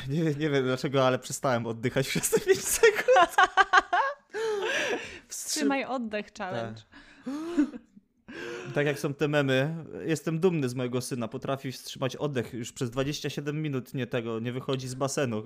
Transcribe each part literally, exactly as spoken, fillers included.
Nie, nie wiem dlaczego, ale przestałem oddychać przez te pięć sekund. Wstrzymaj oddech challenge. Tak. Tak jak są te memy, jestem dumny z mojego syna, potrafi wstrzymać oddech już przez dwadzieścia siedem minut, nie tego, nie wychodzi z basenu.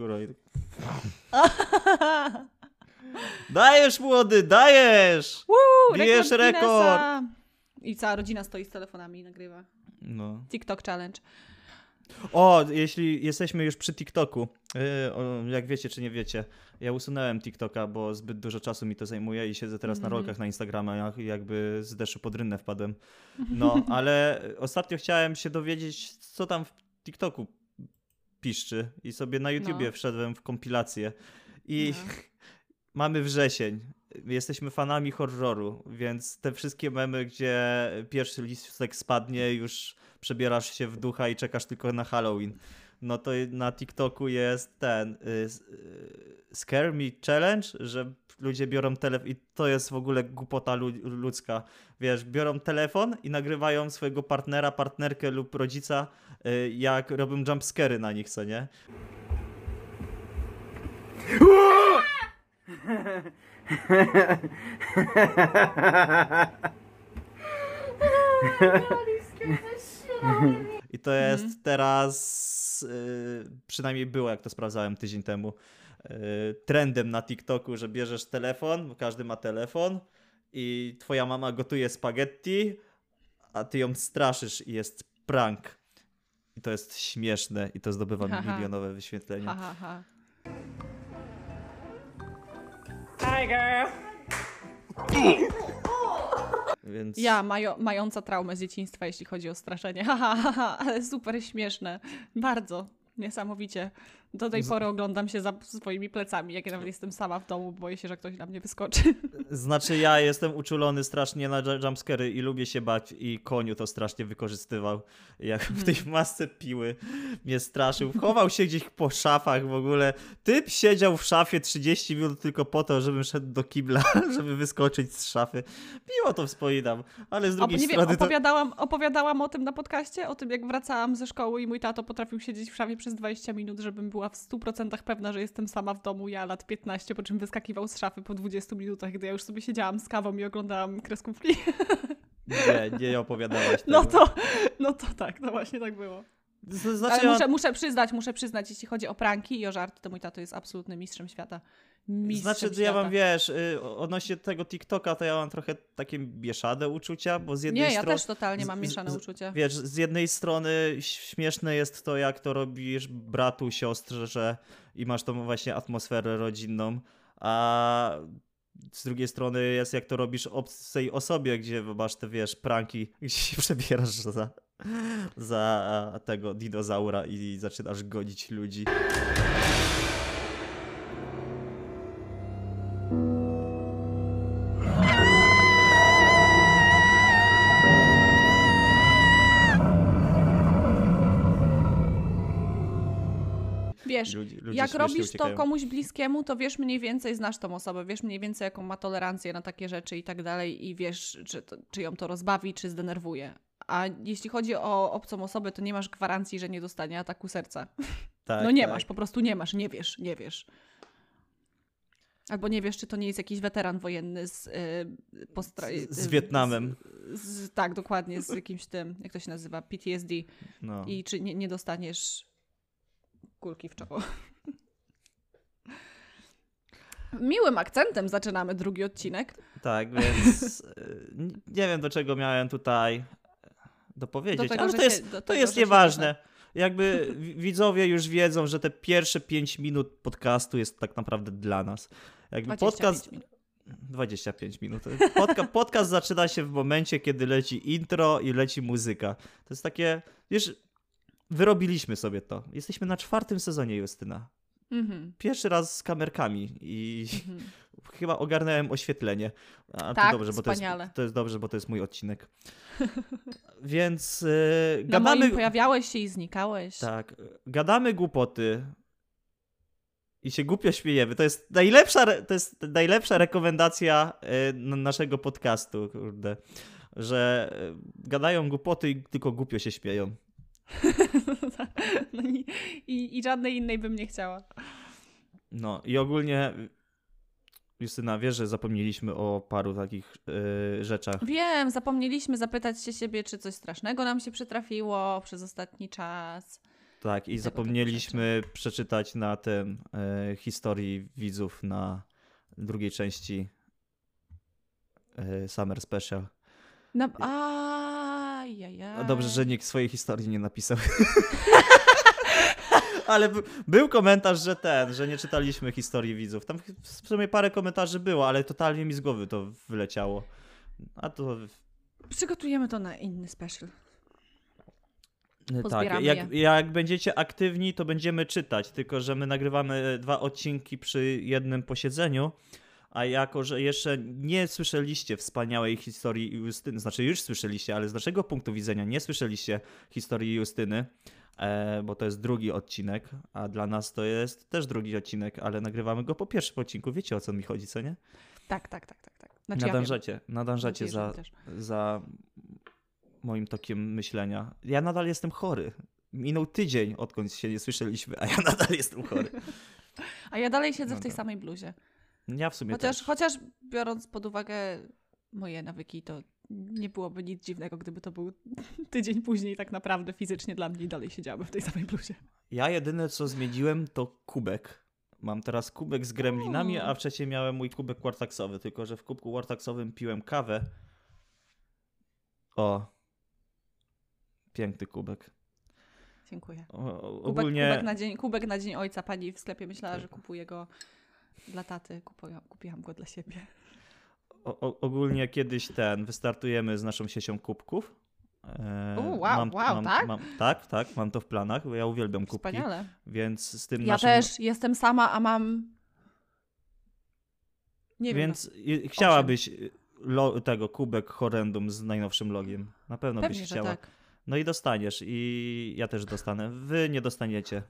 Dajesz, młody, dajesz! Woo, Bijesz rekord! I cała rodzina stoi z telefonami i nagrywa. No. TikTok challenge. O, jeśli jesteśmy już przy TikToku, yy, o, jak wiecie czy nie wiecie, ja usunąłem TikToka, bo zbyt dużo czasu mi to zajmuje i siedzę teraz mm-hmm. na rolkach na Instagrama, jakby z deszczu pod rynnę wpadłem. No, ale ostatnio chciałem się dowiedzieć, co tam w TikToku piszczy i sobie na YouTubie no. wszedłem w kompilację i no. mamy wrzesień. Jesteśmy fanami horroru, więc te wszystkie memy, gdzie pierwszy listek spadnie, już przebierasz się w ducha i czekasz tylko na Halloween. No to na TikToku jest ten y, y, Scare Me Challenge, że ludzie biorą telefon i to jest w ogóle głupota lu- ludzka. Wiesz, biorą telefon i nagrywają swojego partnera, partnerkę lub rodzica, y, jak robią jumpscary na nich, co nie? I to jest mm. teraz, yy, przynajmniej było, jak to sprawdzałem tydzień temu, yy, trendem na TikToku, że bierzesz telefon, każdy ma telefon i twoja mama gotuje spaghetti, a ty ją straszysz i jest prank. I to jest śmieszne i to zdobywa ha, milionowe wyświetlenia. Ha, ha, ha. Hi girl! Więc... Ja, majo, mająca traumę z dzieciństwa, jeśli chodzi o straszenie. Haha, ha, ha, ale super śmieszne. Bardzo. Niesamowicie. Do tej pory oglądam się za swoimi plecami, jak ja nawet jestem sama w domu, boję się, że ktoś na mnie wyskoczy. Znaczy ja jestem uczulony strasznie na jumpscary i lubię się bać i Koniu to strasznie wykorzystywał. Jak w tej masce piły mnie straszył. Chował się gdzieś po szafach w ogóle. Typ siedział w szafie trzydzieści minut tylko po to, żebym szedł do kibla, żeby wyskoczyć z szafy. Miło to wspominam, ale z drugiej o, nie strony wiem, to... opowiadałam, opowiadałam o tym na podcaście, o tym jak wracałam ze szkoły i mój tato potrafił siedzieć w szafie przez dwadzieścia minut, żebym była w stu procentach pewna, że jestem sama w domu, ja lat piętnaście, po czym wyskakiwał z szafy po dwudziestu minutach, gdy ja już sobie siedziałam z kawą i oglądałam kreskówki. Nie, nie opowiadałaś tego. No to, no to tak, no właśnie tak było. Znaczy, ale muszę, muszę przyznać, muszę przyznać, jeśli chodzi o pranki i o żarty, to mój tato jest absolutnym mistrzem świata. Mistrzem znaczy, świata. ja mam, wiesz, odnośnie tego TikToka, to ja mam trochę takie mieszane uczucia, bo z jednej strony... Nie, strony... ja też totalnie mam mieszane z, uczucia. Wiesz, z jednej strony śmieszne jest to, jak to robisz bratu, siostrze i masz tą właśnie atmosferę rodzinną, a z drugiej strony jest, jak to robisz obcej osobie, gdzie masz te, wiesz, pranki, gdzie się przebierasz za, za tego dinozaura i zaczynasz godzić ludzi. Wiesz, Ludzie, ludzie jak robisz uciekają. to komuś bliskiemu, to wiesz mniej więcej, znasz tą osobę, wiesz mniej więcej, jaką ma tolerancję na takie rzeczy i tak dalej i wiesz, czy, to, czy ją to rozbawi, czy zdenerwuje. A jeśli chodzi o obcą osobę, to nie masz gwarancji, że nie dostanie ataku serca. Tak, no nie tak. masz, po prostu nie masz, nie wiesz, nie wiesz. Albo nie wiesz, czy to nie jest jakiś weteran wojenny z... Yy, postra- z, z Wietnamem. Z, z, tak, dokładnie, z jakimś tym, jak to się nazywa, P T S D. No. I czy nie, nie dostaniesz kulki w czoło. Miłym akcentem zaczynamy drugi odcinek. Tak, więc nie wiem, do czego miałem tutaj dopowiedzieć, do tego, ale to jest, się, to tego, jest nieważne. Jakby widzowie już wiedzą, że te pierwsze pięć minut podcastu jest tak naprawdę dla nas. Jakby podcast... minut. dwadzieścia pięć minut. Podca- podcast zaczyna się w momencie, kiedy leci intro i leci muzyka. To jest takie, wiesz, wyrobiliśmy sobie to. Jesteśmy na czwartym sezonie Justyna. Mm-hmm. Pierwszy raz z kamerkami i mm-hmm. chyba ogarnąłem oświetlenie. A tak, to dobrze, bo to jest, to jest dobrze, bo to jest mój odcinek. Więc yy, Na gadamy... moim pojawiałeś się i znikałeś. Tak, gadamy głupoty i się głupio śmiejemy. To jest najlepsza, to jest najlepsza rekomendacja yy, naszego podcastu, kurde, że yy, gadają głupoty i tylko głupio się śmieją. No i, i, i żadnej innej bym nie chciała. No i ogólnie, Justyna, wiesz, że zapomnieliśmy o paru takich yy, rzeczach. Wiem, zapomnieliśmy zapytać się siebie, czy coś strasznego nam się przytrafiło przez ostatni czas. Tak, i zapomnieliśmy przeczytać na tym yy, historii widzów na drugiej części yy, Summer Special. No, ajajaj. Dobrze, że nikt swojej historii nie napisał. Ale b- był komentarz, że ten, że nie czytaliśmy historii widzów. Tam w sumie parę komentarzy było, ale totalnie mi z głowy to wyleciało. A to... Przygotujemy to na inny special. Tak, Pozbieramy jak, je. jak będziecie aktywni, to będziemy czytać, tylko że my nagrywamy dwa odcinki przy jednym posiedzeniu, a jako, że jeszcze nie słyszeliście wspaniałej historii Justyny, znaczy już słyszeliście, ale z naszego punktu widzenia nie słyszeliście historii Justyny, e, bo to jest drugi odcinek, a dla nas to jest też drugi odcinek, ale nagrywamy go po pierwszym odcinku. Wiecie, o co mi chodzi, co nie? Tak, tak, tak, tak. tak. Znaczy, nadążacie, ja nadążacie Nadzieję, za, że też. za moim tokiem myślenia. Ja nadal jestem chory. Minął tydzień, odkąd się nie słyszeliśmy, a ja nadal jestem chory. A ja dalej siedzę No w tej tak. samej bluzie. Ja w sumie Chociaż, też. chociaż biorąc pod uwagę moje nawyki, to nie byłoby nic dziwnego, gdyby to był tydzień później tak naprawdę fizycznie dla mnie i dalej siedziałabym w tej samej bluzie. Ja jedyne, co zmieniłem, to kubek. Mam teraz kubek z gremlinami, O. a wcześniej miałem mój kubek wartaxowy, tylko że w kubku wartaxowym piłem kawę. O. Piękny kubek. Dziękuję. O, o- Kubek, ogólnie... kubek, na dzień, kubek na dzień ojca. Pani w sklepie myślała, że kupuje go dla taty. Kupuję, kupiłam go dla siebie. O, o, ogólnie kiedyś ten, wystartujemy z naszą siecią kubków. E, U, wow, mam, wow, mam, tak? Mam, tak, tak, mam to w planach, bo ja uwielbiam kubki. Wspaniale. Więc z tym Ja naszym... też jestem sama, a mam... Nie wiem. Więc i- chciałabyś lo, tego kubek horrendum z najnowszym logiem. Na pewno Pewnie, byś że chciała. tak. No i dostaniesz. I ja też dostanę. Wy nie dostaniecie.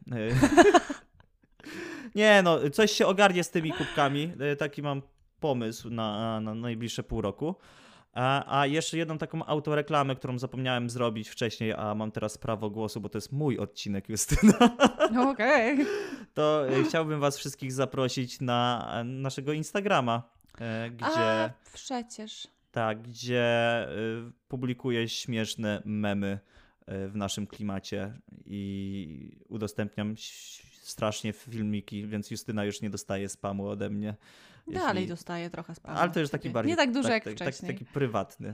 Nie no, coś się ogarnie z tymi kubkami. Taki mam pomysł na, na najbliższe pół roku. A, a jeszcze jedną taką autoreklamę, którą zapomniałem zrobić wcześniej, a mam teraz prawo głosu, bo to jest mój odcinek, Justyna. Okej. To e, chciałbym was wszystkich zaprosić na e, naszego Instagrama, e, gdzie... A przecież. Tak, gdzie y, publikuję śmieszne memy y, w naszym klimacie i udostępniam ś- strasznie filmiki, więc Justyna już nie dostaje spamu ode mnie. Dalej Jeśli- dostaję trochę spamu. Ale to już taki Nie- bardziej... Nie tak dużo tak, jak tak, wcześniej. Taki, taki prywatny.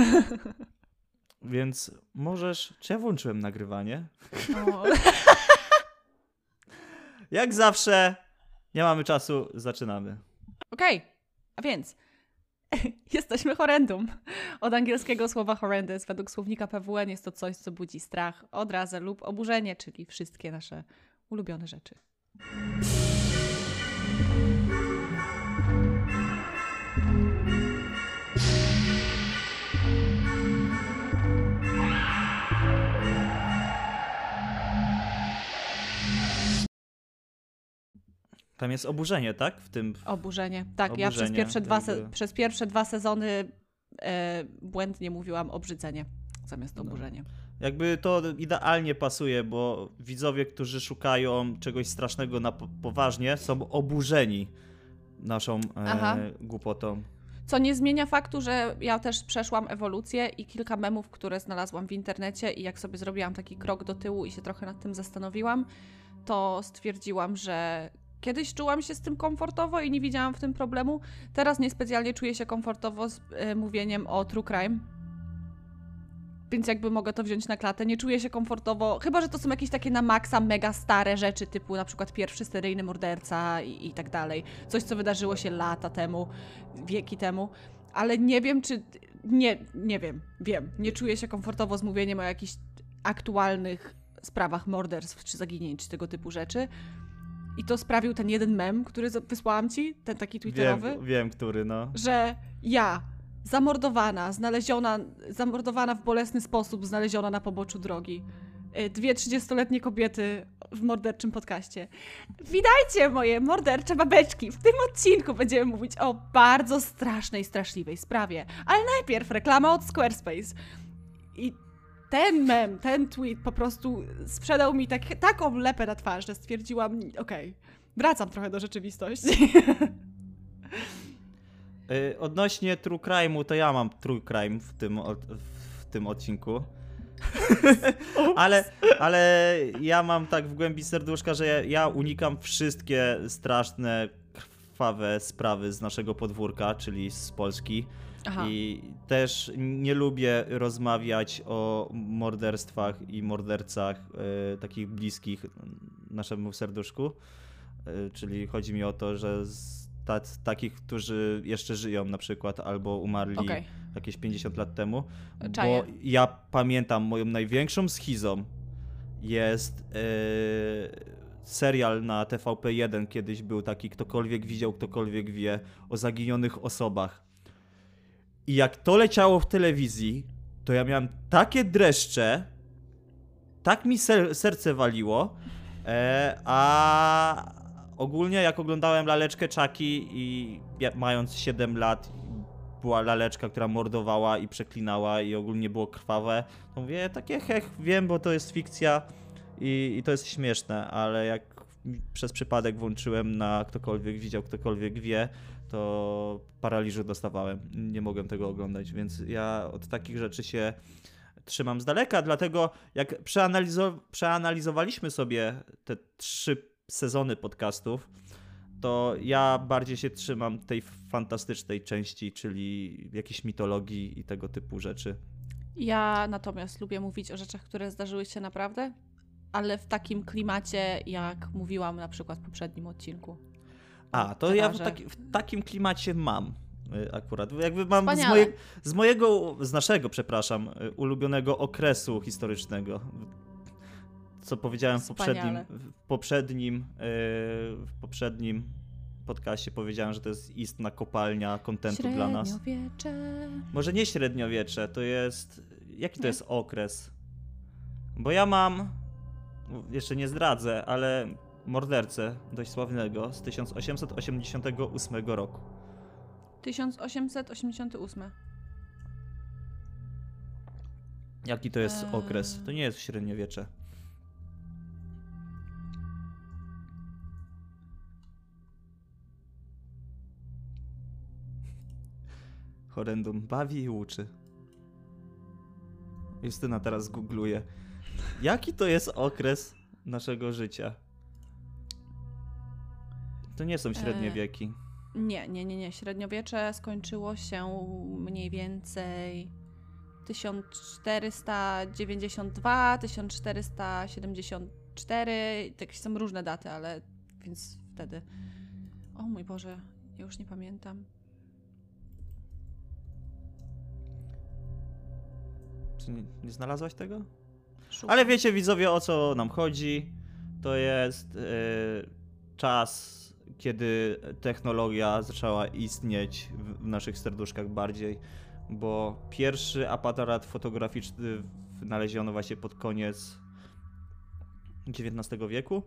Więc możesz... Czy ja włączyłem nagrywanie? O, Jak zawsze, nie mamy czasu, zaczynamy. Okej, a więc jesteśmy horrendum. Od angielskiego słowa horrendous według słownika P W N jest to coś, co budzi strach, odrazę lub oburzenie, czyli wszystkie nasze ulubione rzeczy. Tam jest oburzenie, tak? W tym... Oburzenie. Tak, ja przez Oburzenie, pierwsze, dwa se- jakby. przez pierwsze dwa sezony e, błędnie mówiłam obrzydzenie zamiast No. oburzenie. Jakby to idealnie pasuje, bo widzowie, którzy szukają czegoś strasznego na po- poważnie, są oburzeni naszą Aha. e, głupotą. Co nie zmienia faktu, że ja też przeszłam ewolucję i kilka memów, które znalazłam w internecie i jak sobie zrobiłam taki krok do tyłu i się trochę nad tym zastanowiłam, to stwierdziłam, że kiedyś czułam się z tym komfortowo i nie widziałam w tym problemu. Teraz niespecjalnie czuję się komfortowo z e, mówieniem o true crime. Więc jakby mogę to wziąć na klatę. Nie czuję się komfortowo, chyba że to są jakieś takie na maksa mega stare rzeczy, typu na przykład pierwszy seryjny morderca i, i tak dalej. Coś, co wydarzyło się lata temu, wieki temu. Ale nie wiem, czy... Nie, nie wiem. Wiem. Nie czuję się komfortowo z mówieniem o jakichś aktualnych sprawach morderstw, czy zaginięć, czy tego typu rzeczy. I to sprawił ten jeden mem, który za- wysłałam ci, ten taki twitterowy, Wiem, wiem, który, no. że ja, zamordowana, znaleziona, zamordowana w bolesny sposób, znaleziona na poboczu drogi. Y, Dwie trzydziestoletnie kobiety w morderczym podcaście. Witajcie, moje mordercze babeczki! W tym odcinku będziemy mówić o bardzo strasznej, straszliwej sprawie. Ale najpierw reklama od Squarespace. I ten mem, ten tweet po prostu sprzedał mi tak, taką lepę na twarz, że stwierdziłam, okej, okay, wracam trochę do rzeczywistości. Yy, odnośnie True Crime'u, to ja mam True Crime w tym, w tym odcinku. ale, ale ja mam tak w głębi serduszka, że ja, ja unikam wszystkie straszne, krwawe sprawy z naszego podwórka, czyli z Polski. Aha. I też nie lubię rozmawiać o morderstwach i mordercach y, takich bliskich naszemu serduszku. Y, czyli chodzi mi o to, że z ta, takich, którzy jeszcze żyją na przykład, albo umarli okay. jakieś pięćdziesiąt lat temu. Czaję. Bo ja pamiętam, moją największą schizą jest y, serial na T V P jeden, kiedyś był taki, ktokolwiek widział, ktokolwiek wie, o zaginionych osobach. I jak to leciało w telewizji, to ja miałem takie dreszcze, tak mi ser- serce waliło, e, a ogólnie jak oglądałem laleczkę Chucky i ja, mając siedem lat, była laleczka, która mordowała i przeklinała i ogólnie było krwawe, to mówię, takie hech, wiem, bo to jest fikcja i, i to jest śmieszne, ale jak przez przypadek włączyłem na ktokolwiek widział, ktokolwiek wie, to paraliżu dostawałem. Nie mogłem tego oglądać, więc ja od takich rzeczy się trzymam z daleka, dlatego jak przeanalizo- przeanalizowaliśmy sobie te trzy sezony podcastów, to ja bardziej się trzymam tej fantastycznej części, czyli jakiejś mitologii i tego typu rzeczy. Ja natomiast lubię mówić o rzeczach, które zdarzyły się naprawdę, ale w takim klimacie, jak mówiłam na przykład w poprzednim odcinku. A, to ja w, taki, w takim klimacie mam akurat. Jakby mam z, moje, z mojego, z naszego, przepraszam, ulubionego okresu historycznego. Co powiedziałem w poprzednim, w poprzednim, w poprzednim podcaście powiedziałem, że to jest istna kopalnia kontentu dla nas. Średniowiecze. Może nie średniowiecze, to jest... Jaki to nie. jest okres? Bo ja mam... Jeszcze nie zdradzę, ale mordercę dość sławnego z tysiąc osiemset osiemdziesiątego ósmego roku. tysiąc osiemset osiemdziesiąty ósmy. Jaki to jest eee... okres? To nie jest średniowiecze. Horrendum bawi i uczy. Justyna teraz googluje. Jaki to jest okres naszego życia? To nie są średnie wieki. E, nie, nie, nie, nie. Średniowiecze skończyło się mniej więcej tysiąc czterysta dziewięćdziesiąt dwa, tysiąc czterysta siedemdziesiąt cztery. Jakieś są różne daty, ale więc wtedy... O mój Boże, ja już nie pamiętam. Czy nie, nie znalazłaś tego? Szukam. Ale wiecie, widzowie, o co nam chodzi. To jest yy, czas, kiedy technologia zaczęła istnieć w, w naszych serduszkach bardziej, bo pierwszy aparat fotograficzny wynaleziono właśnie pod koniec dziewiętnastego wieku.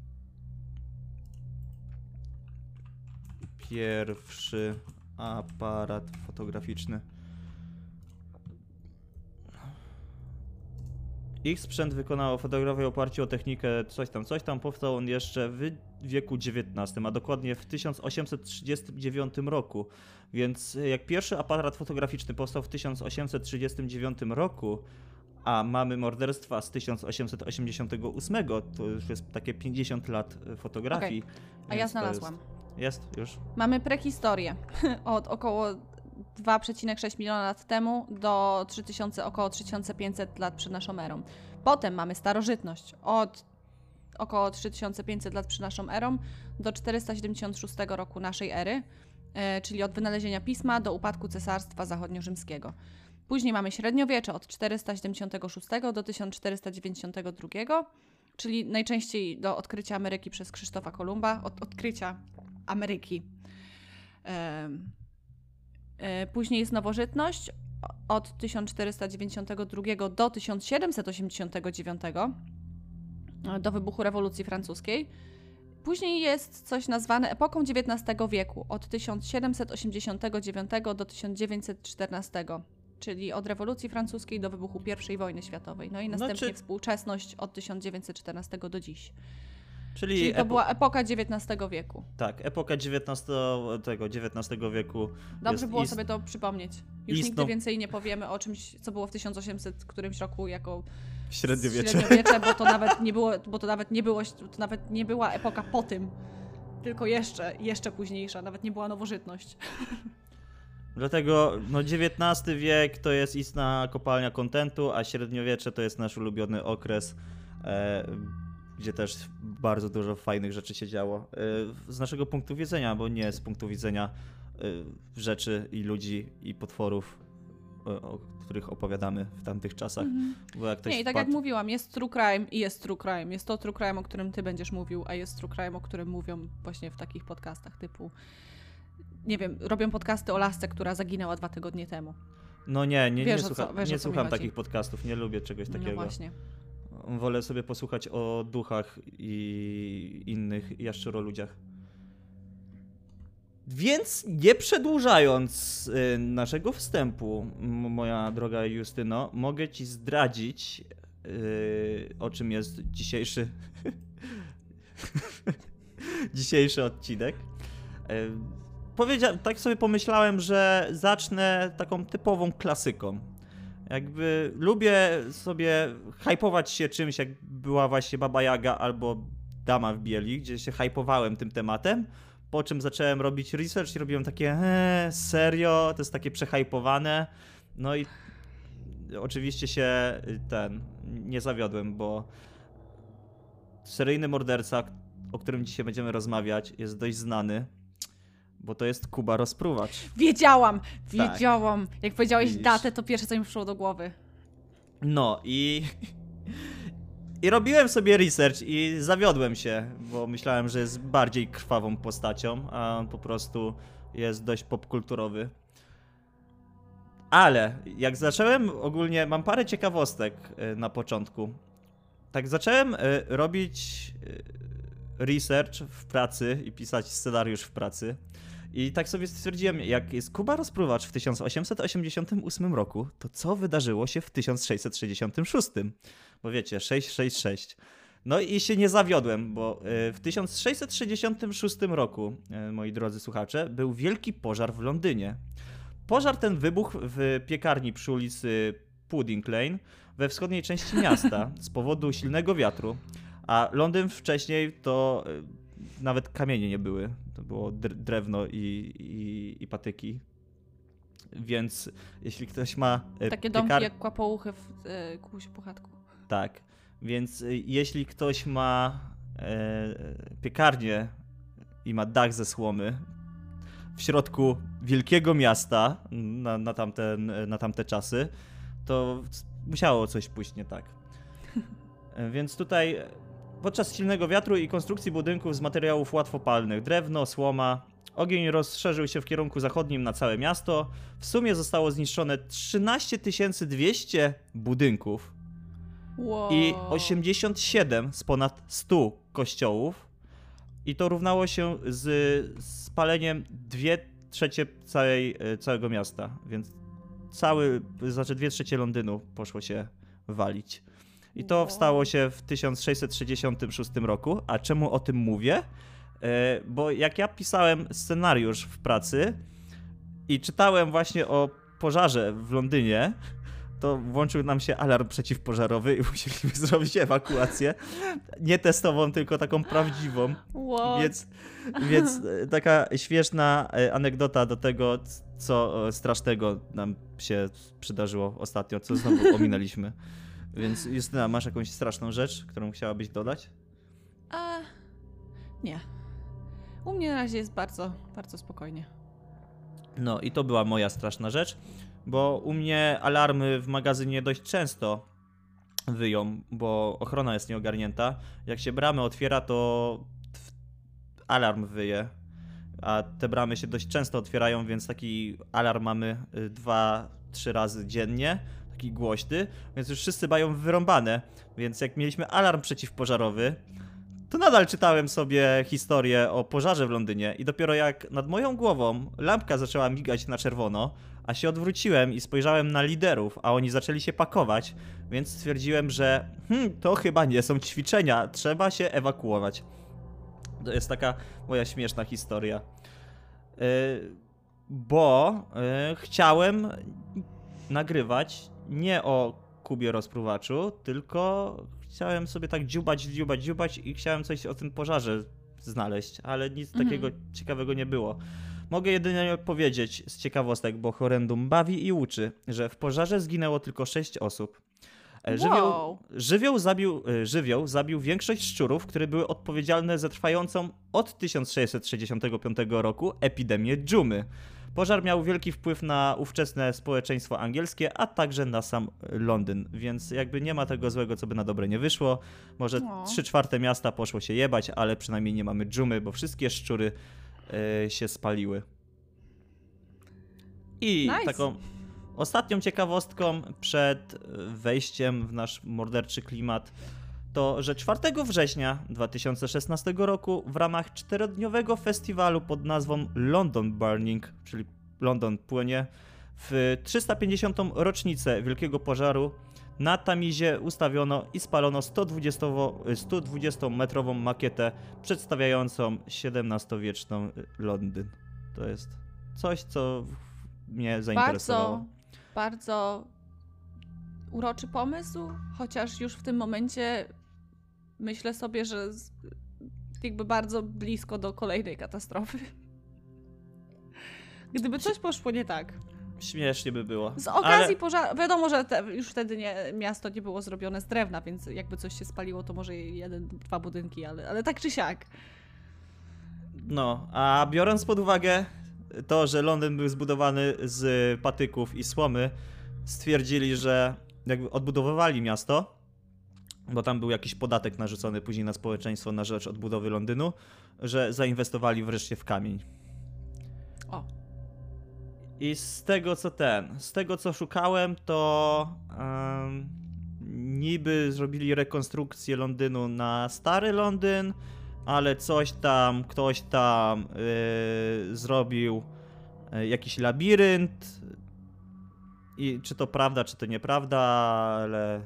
Pierwszy aparat fotograficzny. Ich sprzęt wykonał fotografię w oparciu o technikę coś tam, coś tam. Powstał on jeszcze w wieku dziewiętnastym, a dokładnie w tysiąc osiemset trzydziestym dziewiątym roku. Więc jak pierwszy aparat fotograficzny powstał w tysiąc osiemset trzydziestym dziewiątym roku, a mamy morderstwa z tysiąc osiemset osiemdziesiątego ósmego, to już jest takie pięćdziesiąt lat fotografii. Okay. A ja znalazłam. Jest, jest już. Mamy prehistorię od około dwa przecinek sześć miliona lat temu do trzy tysiące, około trzy tysiące pięćset lat przed naszą erą. Potem mamy starożytność od około trzy tysiące pięćset lat przed naszą erą do czterysta siedemdziesiąt szóstego roku naszej ery, e, czyli od wynalezienia pisma do upadku Cesarstwa Zachodniorzymskiego. Później mamy średniowiecze od czterysta siedemdziesiątego szóstego do tysiąc czterysta dziewięćdziesiątego drugiego, czyli najczęściej do odkrycia Ameryki przez Krzysztofa Kolumba, od odkrycia Ameryki. E, Później jest nowożytność od tysiąc czterysta dziewięćdziesiątego drugiego do tysiąc siedemset osiemdziesiątego dziewiątego, do wybuchu rewolucji francuskiej. Później jest coś nazwane epoką dziewiętnastego wieku, od tysiąc siedemset osiemdziesiątego dziewiątego do tysiąc dziewięćset czternastego. czyli od rewolucji francuskiej do wybuchu pierwszej wojny światowej. No i następnie czy- współczesność od tysiąc dziewięćset czternastego do dziś. Czyli, Czyli to epo- była epoka dziewiętnastego wieku. Tak, epoka dziewiętnastego, tego dziewiętnastego wieku. Dobrze jest było ist- sobie to przypomnieć. Już istną- nigdy więcej nie powiemy o czymś, co było w tysiąc osiemset którymś roku jako Średniowiecze. średniowiecze, bo to nawet nie było, bo to nawet nie było, to nawet nie była epoka po tym, tylko jeszcze, jeszcze późniejsza, nawet nie była nowożytność. Dlatego no, dziewiętnasty wiek to jest istna kopalnia kontentu, a średniowiecze to jest nasz ulubiony okres, e, gdzie też bardzo dużo fajnych rzeczy się działo. E, z naszego punktu widzenia, bo nie z punktu widzenia e, rzeczy i ludzi i potworów, o, o których opowiadamy w tamtych czasach. Mhm. Bo jak ktoś Nie, i tak wpadł... jak mówiłam, jest true crime i jest true crime. Jest to true crime, o którym ty będziesz mówił, a jest true crime, o którym mówią właśnie w takich podcastach typu, nie wiem, robią podcasty o lasce, która zaginęła dwa tygodnie temu. No nie, nie, Wiesz, nie, o co- słucha... wiesz, o nie co mi słucham chodzi. takich podcastów, nie lubię czegoś takiego. No właśnie. Wolę sobie posłuchać o duchach i innych jaszczuroludziach. Więc nie przedłużając y, naszego wstępu, m- moja droga Justyno, mogę ci zdradzić, y, o czym jest dzisiejszy dzisiejszy odcinek. Y, powiedzia- tak sobie pomyślałem, że zacznę taką typową klasyką. Jakby lubię sobie hypować się czymś, jak była właśnie Baba Jaga albo Dama w bieli, gdzie się hypowałem tym tematem, po czym zacząłem robić research i robiłem takie eee, serio, to jest takie przehypowane. No i oczywiście się ten, nie zawiodłem, bo seryjny morderca, o którym dzisiaj będziemy rozmawiać, jest dość znany, bo to jest Kuba Rozpruwacz. Wiedziałam, Tak. wiedziałam. Jak powiedziałeś Widzisz. datę, to pierwsze co mi przyszło do głowy. No i... I robiłem sobie research i zawiodłem się, bo myślałem, że jest bardziej krwawą postacią, a on po prostu jest dość popkulturowy. Ale jak zacząłem ogólnie, mam parę ciekawostek y, na początku. Tak zacząłem y, robić y, research w pracy i pisać scenariusz w pracy. I tak sobie stwierdziłem, jak jest Kuba Rozpruwacz w tysiąc osiemset osiemdziesiątym ósmym roku, to co wydarzyło się w tysiąc sześćset sześćdziesiątym szóstym? Bo wiecie, sześć sześć sześć. No i się nie zawiodłem, bo y, w tysiąc sześćset sześćdziesiątym szóstym roku, y, moi drodzy słuchacze, był wielki pożar w Londynie. Pożar ten wybuchł w piekarni przy ulicy Pudding Lane we wschodniej części miasta z powodu silnego wiatru, a Londyn wcześniej to y, nawet kamienie nie były, to było dr- drewno i, i, i patyki. Więc jeśli ktoś ma y, Takie domki piekar- jak kłapouchy w y, Kubusiu Puchatku. Tak, więc y, jeśli ktoś ma e, piekarnię i ma dach ze słomy w środku wielkiego miasta na, na, tamten, na tamte czasy, to musiało coś pójść nie tak. E, Więc tutaj podczas silnego wiatru i konstrukcji budynków z materiałów łatwopalnych, drewno, słoma, ogień rozszerzył się w kierunku zachodnim na całe miasto. W sumie zostało zniszczone trzynaście tysięcy dwieście budynków Wow. i osiemdziesiąt siedem z ponad stu kościołów. I to równało się z spaleniem dwie trzecie całej, całego miasta. Więc cały, znaczy dwie trzecie Londynu poszło się walić. I to Wow. wstało się w tysiąc sześćset sześćdziesiątym szóstym roku. A czemu o tym mówię? E, Bo jak ja pisałem scenariusz w pracy i czytałem właśnie o pożarze w Londynie, to włączył nam się alarm przeciwpożarowy i musieliśmy zrobić ewakuację. Nie testową, tylko taką prawdziwą. Wow. Więc, więc e, taka śmieszna e, anegdota do tego, c- co e, strasznego nam się przydarzyło ostatnio, co znowu ominęliśmy. Więc Justyna, masz jakąś straszną rzecz, którą chciałabyś dodać? A, nie. U mnie na razie jest bardzo, bardzo spokojnie. No i to była moja straszna rzecz, bo u mnie alarmy w magazynie dość często wyją, bo ochrona jest nieogarnięta. Jak się bramy otwiera, to alarm wyje, a te bramy się dość często otwierają, więc taki alarm mamy y, dwa, trzy razy dziennie, taki głośny, więc już wszyscy mają wyrąbane, więc jak mieliśmy alarm przeciwpożarowy, to nadal czytałem sobie historię o pożarze w Londynie i dopiero jak nad moją głową lampka zaczęła migać na czerwono, a się odwróciłem i spojrzałem na liderów, a oni zaczęli się pakować, więc stwierdziłem, że hmm, to chyba nie są ćwiczenia, trzeba się ewakuować. To jest taka moja śmieszna historia. Yy, bo yy, chciałem nagrywać nie o Kubie Rozpruwaczu, tylko chciałem sobie tak dziubać, dziubać, dziubać i chciałem coś o tym pożarze znaleźć, ale nic Mhm. takiego ciekawego nie było. Mogę jedynie powiedzieć z ciekawostek, bo Horrendum bawi i uczy, że w pożarze zginęło tylko sześć osób. E, Żywioł, Wow. żywioł, zabił, e, żywioł zabił większość szczurów, które były odpowiedzialne za trwającą od tysiąc sześćset sześćdziesiątego piątego roku epidemię dżumy. Pożar miał wielki wpływ na ówczesne społeczeństwo angielskie, a także na sam Londyn, więc jakby nie ma tego złego, co by na dobre nie wyszło. Może No. trzy czwarte miasta poszło się jebać, ale przynajmniej nie mamy dżumy, bo wszystkie szczury e, się spaliły. I Nice. taką ostatnią ciekawostką przed wejściem w nasz morderczy klimat to, że czwartego września dwa tysiące szesnastego roku w ramach czterodniowego festiwalu pod nazwą London Burning, czyli London płonie, w trzysta pięćdziesiątą rocznicę Wielkiego Pożaru na Tamizie ustawiono i spalono sto dwudziestometrową makietę przedstawiającą siedemnastowieczną Londyn. To jest coś, co mnie zainteresowało. Bardzo, bardzo uroczy pomysł, chociaż już w tym momencie myślę sobie, że z, jakby bardzo blisko do kolejnej katastrofy. Gdyby coś poszło nie tak. Śmiesznie by było. Z okazji ale... pożaru, wiadomo, że te, już wtedy nie, miasto nie było zrobione z drewna, więc jakby coś się spaliło, to może jeden, dwa budynki, ale, ale tak czy siak. No, a biorąc pod uwagę to, że Londyn był zbudowany z patyków i słomy, stwierdzili, że jakby odbudowywali miasto, bo tam był jakiś podatek narzucony później na społeczeństwo na rzecz odbudowy Londynu, że zainwestowali wreszcie w kamień. O. I z tego co ten, z tego co szukałem, to um, niby zrobili rekonstrukcję Londynu na stary Londyn, ale coś tam, ktoś tam yy, zrobił yy, jakiś labirynt i czy to prawda, czy to nieprawda, ale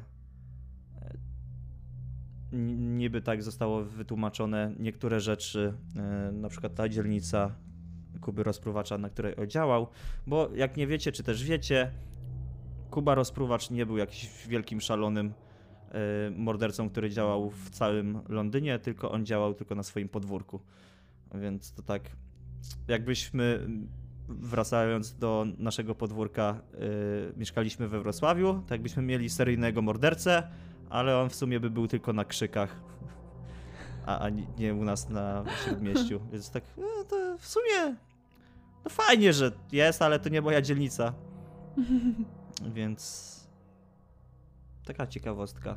yy, niby tak zostało wytłumaczone niektóre rzeczy, yy, na przykład ta dzielnica Kuby Rozpruwacza, na której on działał, bo jak nie wiecie, czy też wiecie, Kuba Rozpruwacz nie był jakimś wielkim, szalonym mordercą, który działał w całym Londynie, tylko on działał tylko na swoim podwórku. Więc to tak, jakbyśmy, wracając do naszego podwórka, yy, mieszkaliśmy we Wrocławiu, tak byśmy mieli seryjnego mordercę, ale on w sumie by był tylko na Krzykach, a, a nie u nas na Śródmieściu. Więc tak, no to w sumie no fajnie, że jest, ale to nie moja dzielnica. Więc taka ciekawostka.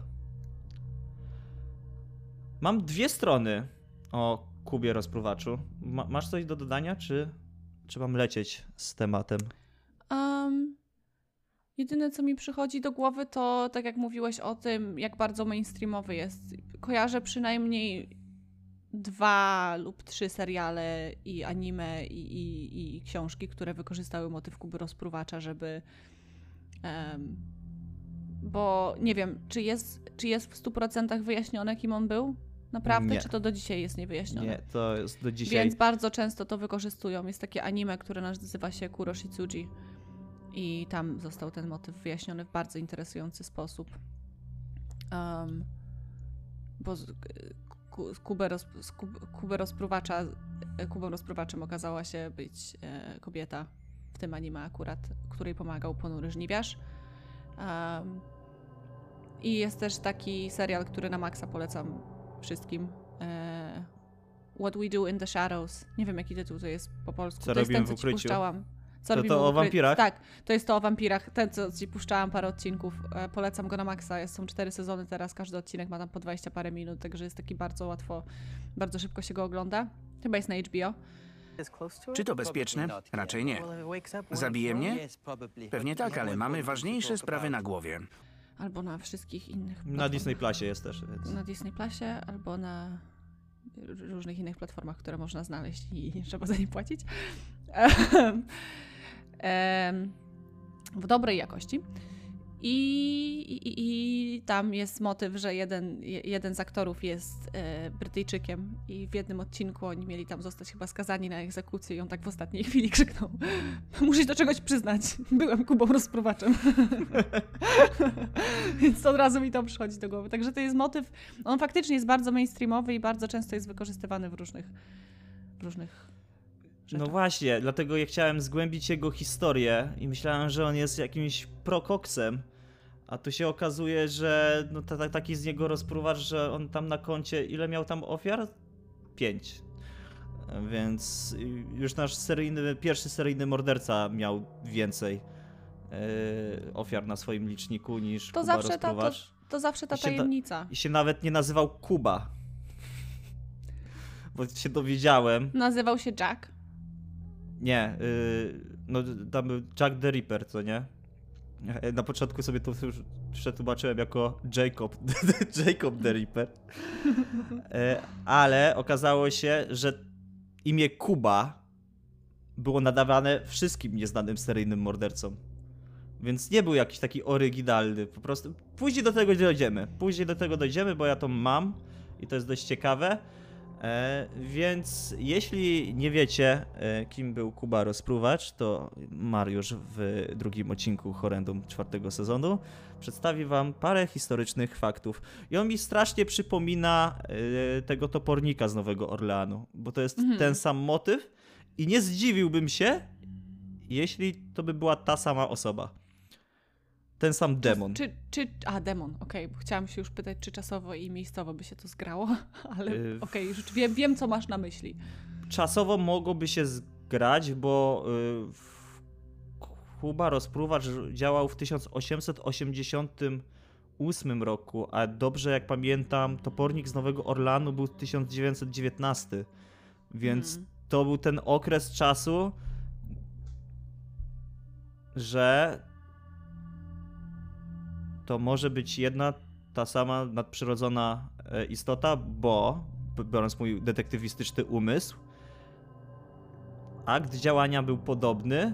Mam dwie strony o Kubie Rozpruwaczu. Ma, masz coś do dodania, czy, czy mam lecieć z tematem? Um, jedyne, co mi przychodzi do głowy, to tak jak mówiłeś o tym, jak bardzo mainstreamowy jest. Kojarzę przynajmniej dwa lub trzy seriale i anime i, i, i książki, które wykorzystały motyw Kuby Rozpruwacza, żeby... Um, bo nie wiem, czy jest, czy jest w stu procentach wyjaśnione, kim on był? Naprawdę? Nie. Czy to do dzisiaj jest niewyjaśnione? Nie, to jest do dzisiaj. Więc bardzo często to wykorzystują. Jest takie anime, które nazywa się Kuroshitsuji i tam został ten motyw wyjaśniony w bardzo interesujący sposób. Um, bo z, ku, Kubę, roz, z Kub, Kubę Rozpruwacza, Kubą Rozpruwaczem okazała się być e, kobieta w tym anime akurat, której pomagał ponury żniwiarz. Um, I jest też taki serial, który na maksa polecam wszystkim. E, What We Do in the Shadows. Nie wiem, jaki tytuł to jest po polsku. Co to jest ten, robimy co w ci ukryciu? puszczałam. Co To robimy to w o ukry... wampirach? Tak, to jest to o wampirach. Ten, co ci puszczałam parę odcinków. E, polecam go na maksa. Jest, są cztery sezony teraz. Każdy odcinek ma tam po dwadzieścia parę minut, także jest taki bardzo łatwo, bardzo szybko się go ogląda. Chyba jest na H B O. Czy to bezpieczne? Raczej nie. Zabije mnie? Pewnie tak, ale mamy ważniejsze sprawy na głowie. Albo na wszystkich innych. Na Disney Plusie jest też, więc... Na Disney Plusie, albo na różnych innych platformach, które można znaleźć i trzeba za nie płacić. W dobrej jakości. I, i, I tam jest motyw, że jeden, jeden z aktorów jest e, Brytyjczykiem i w jednym odcinku oni mieli tam zostać chyba skazani na egzekucję i on tak w ostatniej chwili krzyknął: muszę się do czegoś przyznać, byłem Kubą rozpruwaczem. Więc od razu mi to przychodzi do głowy. Także to jest motyw, on faktycznie jest bardzo mainstreamowy i bardzo często jest wykorzystywany w różnych, w różnych rzeczach. No właśnie, dlatego ja chciałem zgłębić jego historię i myślałem, że on jest jakimś prokoksem, a tu się okazuje, że no ta, ta, taki z niego rozpruwacz, że on tam na koncie, ile miał tam ofiar? Pięć. Więc już nasz seryjny, pierwszy seryjny morderca miał więcej yy, ofiar na swoim liczniku niż to Kuba zawsze ta, to, rozpruwacz. to zawsze ta I się tajemnica. Na, I się nawet nie nazywał Kuba. Bo się dowiedziałem. Nazywał się Jack? Nie, yy, no tam był Jack the Ripper, co nie? Na początku sobie to już przetłumaczyłem jako Jacob, Jacob the Ripper. Yy, ale okazało się, że imię Kuba było nadawane wszystkim nieznanym seryjnym mordercom. Więc nie był jakiś taki oryginalny, po prostu. Później do tego dojdziemy. Później do tego dojdziemy, bo ja to mam i to jest dość ciekawe. E, więc jeśli nie wiecie, e, kim był Kuba Rozpruwacz, to Mariusz w drugim odcinku Horrendum czwartego sezonu przedstawi wam parę historycznych faktów. I on mi strasznie przypomina e, tego topornika z Nowego Orleanu, bo to jest mhm. ten sam motyw i nie zdziwiłbym się, jeśli to by była ta sama osoba. Ten sam demon. Czy, czy, a, demon, okej. Okay. Chciałam się już pytać, czy czasowo i miejscowo by się to zgrało, ale yy, okej, okay, wiem, wiem, co masz na myśli. Czasowo mogłoby się zgrać, bo yy, Kuba Rozpruwacz działał w tysiąc osiemset osiemdziesiątym ósmym roku, a dobrze jak pamiętam, Topornik z Nowego Orleanu był tysiąc dziewięćset dziewiętnasty, więc hmm. to był ten okres czasu, że to może być jedna ta sama nadprzyrodzona istota, bo, biorąc mój detektywistyczny umysł, akt działania był podobny,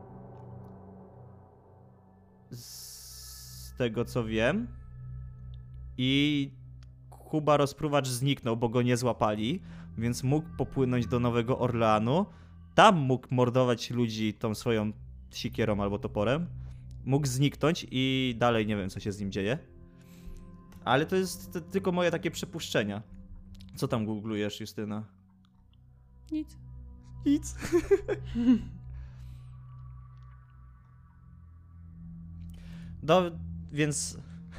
z tego co wiem, i Kuba Rozpruwacz zniknął, bo go nie złapali, więc mógł popłynąć do Nowego Orleanu, tam mógł mordować ludzi tą swoją sikierą albo toporem, mógł zniknąć i dalej nie wiem, co się z nim dzieje. Ale to jest to tylko moje takie przypuszczenia. Co tam googlujesz, Justyna? Nic. Nic. No, więc...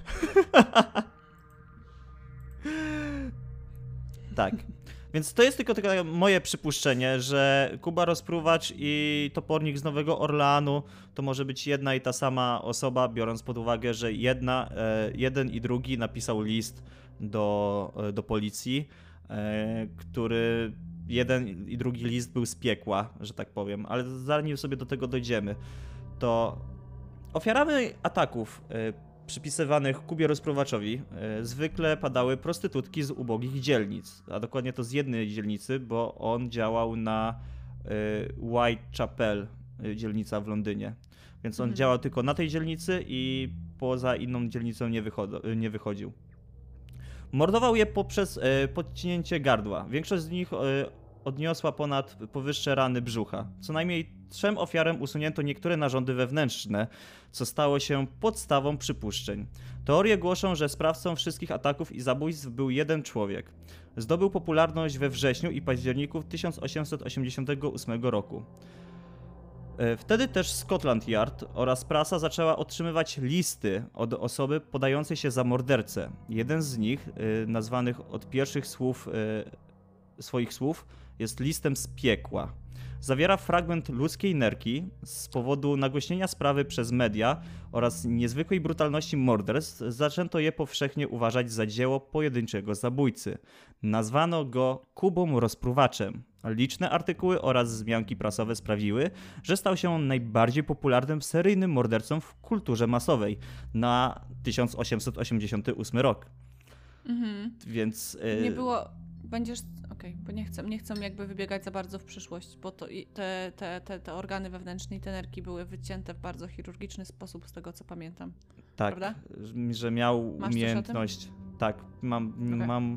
tak. Więc to jest tylko, tylko moje przypuszczenie, że Kuba Rozpruwacz i Topornik z Nowego Orleanu to może być jedna i ta sama osoba, biorąc pod uwagę, że jedna, jeden i drugi napisał list do, do policji, który jeden i drugi list był z piekła, że tak powiem, ale zanim sobie do tego dojdziemy, to ofiarami ataków przypisywanych Kubie Rozpruwaczowi e, zwykle padały prostytutki z ubogich dzielnic, a dokładnie to z jednej dzielnicy, bo on działał na e, Whitechapel, e, dzielnica w Londynie, więc on mhm. działał tylko na tej dzielnicy i poza inną dzielnicą nie, wychod- nie wychodził. Mordował je poprzez e, podcinięcie gardła. Większość z nich e, odniosła ponad powyższe rany brzucha. Co najmniej trzem ofiarem usunięto niektóre narządy wewnętrzne, co stało się podstawą przypuszczeń. Teorie głoszą, że sprawcą wszystkich ataków i zabójstw był jeden człowiek. Zdobył popularność we wrześniu i październiku tysiąc osiemset osiemdziesiątego ósmego roku. Wtedy też Scotland Yard oraz prasa zaczęła otrzymywać listy od osoby podającej się za mordercę. Jeden z nich, nazwanych od pierwszych słów, swoich słów, jest listem z piekła. Zawiera fragment ludzkiej nerki z powodu nagłośnienia sprawy przez media oraz niezwykłej brutalności morderstw. Zaczęto je powszechnie uważać za dzieło pojedynczego zabójcy. Nazwano go Kubą Rozpruwaczem. Liczne artykuły oraz wzmianki prasowe sprawiły, że stał się on najbardziej popularnym seryjnym mordercą w kulturze masowej na tysiąc osiemset osiemdziesiąty ósmy rok. Mhm. Więc... Nie było... będziesz... Okej, okay, bo nie chcę, nie chcę jakby wybiegać za bardzo w przyszłość, bo to i te, te, te, te organy wewnętrzne i te nerki były wycięte w bardzo chirurgiczny sposób, z tego co pamiętam. Tak, prawda? że miał Masz umiejętność. Tak, mam, Okay. mam.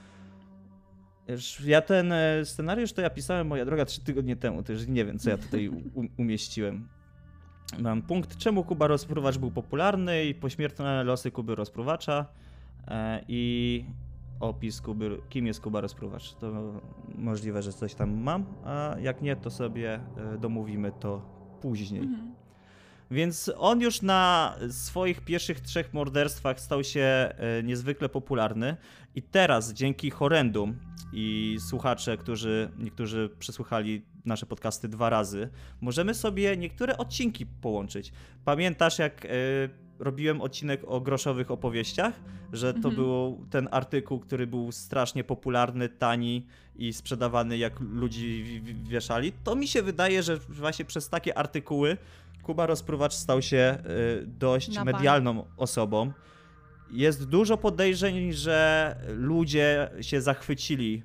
Ja ten scenariusz to ja pisałem, moja droga, trzy tygodnie temu, to już nie wiem, co ja tutaj u, umieściłem. Mam punkt, czemu Kuba Rozpruwacz był popularny i pośmiertne losy Kuby Rozpruwacza e, i opis Kuby, kim jest Kuba Rozpruwacz. To możliwe, że coś tam mam, a jak nie, to sobie domówimy to później. Mhm. Więc on już na swoich pierwszych trzech morderstwach stał się niezwykle popularny i teraz dzięki Horrendum i słuchacze, którzy niektórzy przesłuchali nasze podcasty dwa razy, możemy sobie niektóre odcinki połączyć. Pamiętasz, jak y, robiłem odcinek o groszowych opowieściach, że to mhm. był ten artykuł, który był strasznie popularny, tani i sprzedawany, jak ludzi wieszali? To mi się wydaje, że właśnie przez takie artykuły Kuba Rozpruwacz stał się y, dość Na medialną bank. osobą. Jest dużo podejrzeń, że ludzie się zachwycili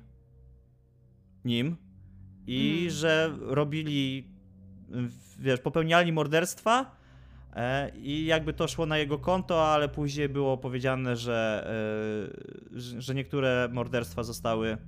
nim i hmm. że robili, wiesz, popełniali morderstwa e, i jakby to szło na jego konto, ale później było powiedziane, że, e, że, że niektóre morderstwa zostały e,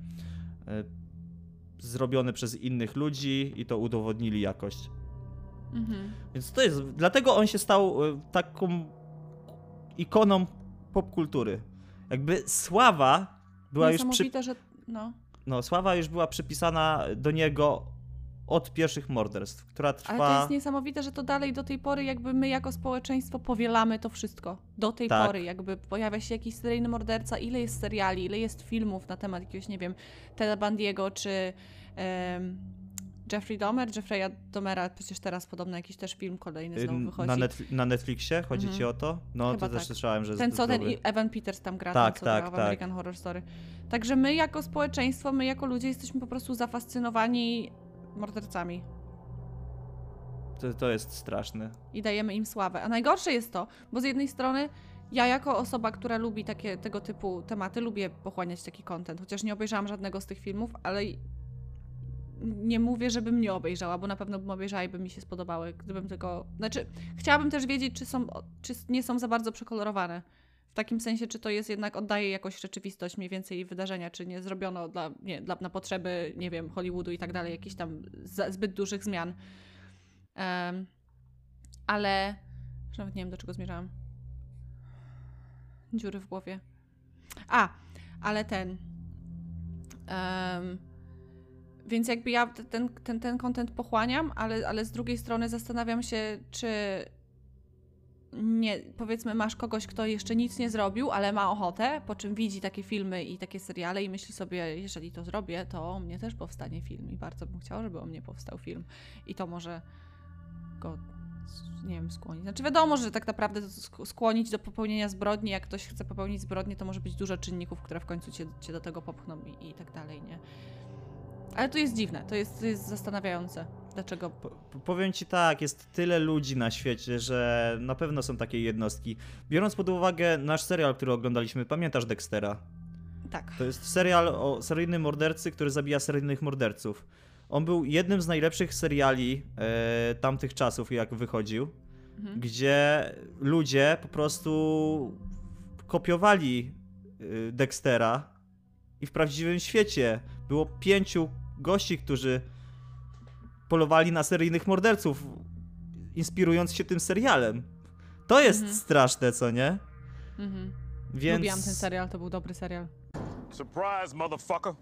zrobione przez innych ludzi i to udowodnili jakoś. Mhm. Więc to jest, dlatego on się stał taką ikoną popkultury. Jakby sława była już przy... że no. no, sława już była przypisana do niego od pierwszych morderstw, która trwa... Ale to jest niesamowite, że to dalej do tej pory jakby my jako społeczeństwo powielamy to wszystko. Do tej tak. pory jakby pojawia się jakiś seryjny morderca, ile jest seriali, ile jest filmów na temat jakiegoś, nie wiem, Teda Bundy'ego czy... Um... Jeffrey Dahmer, Jeffrey'a Dahmera, przecież teraz podobno jakiś też film kolejny znowu wychodzi. Na, net, na Netflixie? Chodzi mhm. ci o to? No Chyba to też tak. słyszałem, że Ten jest co, ten dobry. Evan Peters tam gra, tak, ten, co tak, grał w tak. American Horror Story. Także my jako społeczeństwo, my jako ludzie jesteśmy po prostu zafascynowani mordercami. To, to jest straszne. I dajemy im sławę. A najgorsze jest to, bo z jednej strony ja jako osoba, która lubi takie, tego typu tematy, lubię pochłaniać taki content, chociaż nie obejrzałam żadnego z tych filmów, ale nie mówię, żebym nie obejrzała, bo na pewno bym obejrzała i by mi się spodobały, gdybym tylko... Znaczy, chciałabym też wiedzieć, czy, są, czy nie są za bardzo przekolorowane. W takim sensie, czy to jest jednak, oddaje jakoś rzeczywistość mniej więcej wydarzenia, czy nie zrobiono dla, nie, dla, na potrzeby, nie wiem, Hollywoodu i tak dalej, jakichś tam za, zbyt dużych zmian. Um, ale... Już nawet nie wiem, do czego zmierzałam. Dziury w głowie. A, ale ten... Um, Więc jakby ja ten, ten, ten content pochłaniam, ale, ale z drugiej strony zastanawiam się, czy nie, powiedzmy masz kogoś, kto jeszcze nic nie zrobił, ale ma ochotę, po czym widzi takie filmy i takie seriale i myśli sobie, jeżeli to zrobię, to o mnie też powstanie film i bardzo bym chciała, żeby o mnie powstał film i to może go, nie wiem, skłonić. Znaczy wiadomo, że tak naprawdę skłonić do popełnienia zbrodni, jak ktoś chce popełnić zbrodnię, to może być dużo czynników, które w końcu cię, cię do tego popchną i, i tak dalej, nie? Ale to jest dziwne, to jest, to jest zastanawiające. Dlaczego? Po, powiem ci tak, jest tyle ludzi na świecie, że na pewno są takie jednostki. Biorąc pod uwagę nasz serial, który oglądaliśmy, pamiętasz Dextera? Tak. To jest serial o seryjnym mordercy, który zabija seryjnych morderców. On był jednym z najlepszych seriali e, tamtych czasów, jak wychodził, mhm. gdzie ludzie po prostu kopiowali e, Dextera i w prawdziwym świecie było pięciu gości, którzy polowali na seryjnych morderców, inspirując się tym serialem. To jest mhm. straszne, co nie? Mhm. Więc... Lubiłam ten serial, to był dobry serial. Surprise, motherfucker!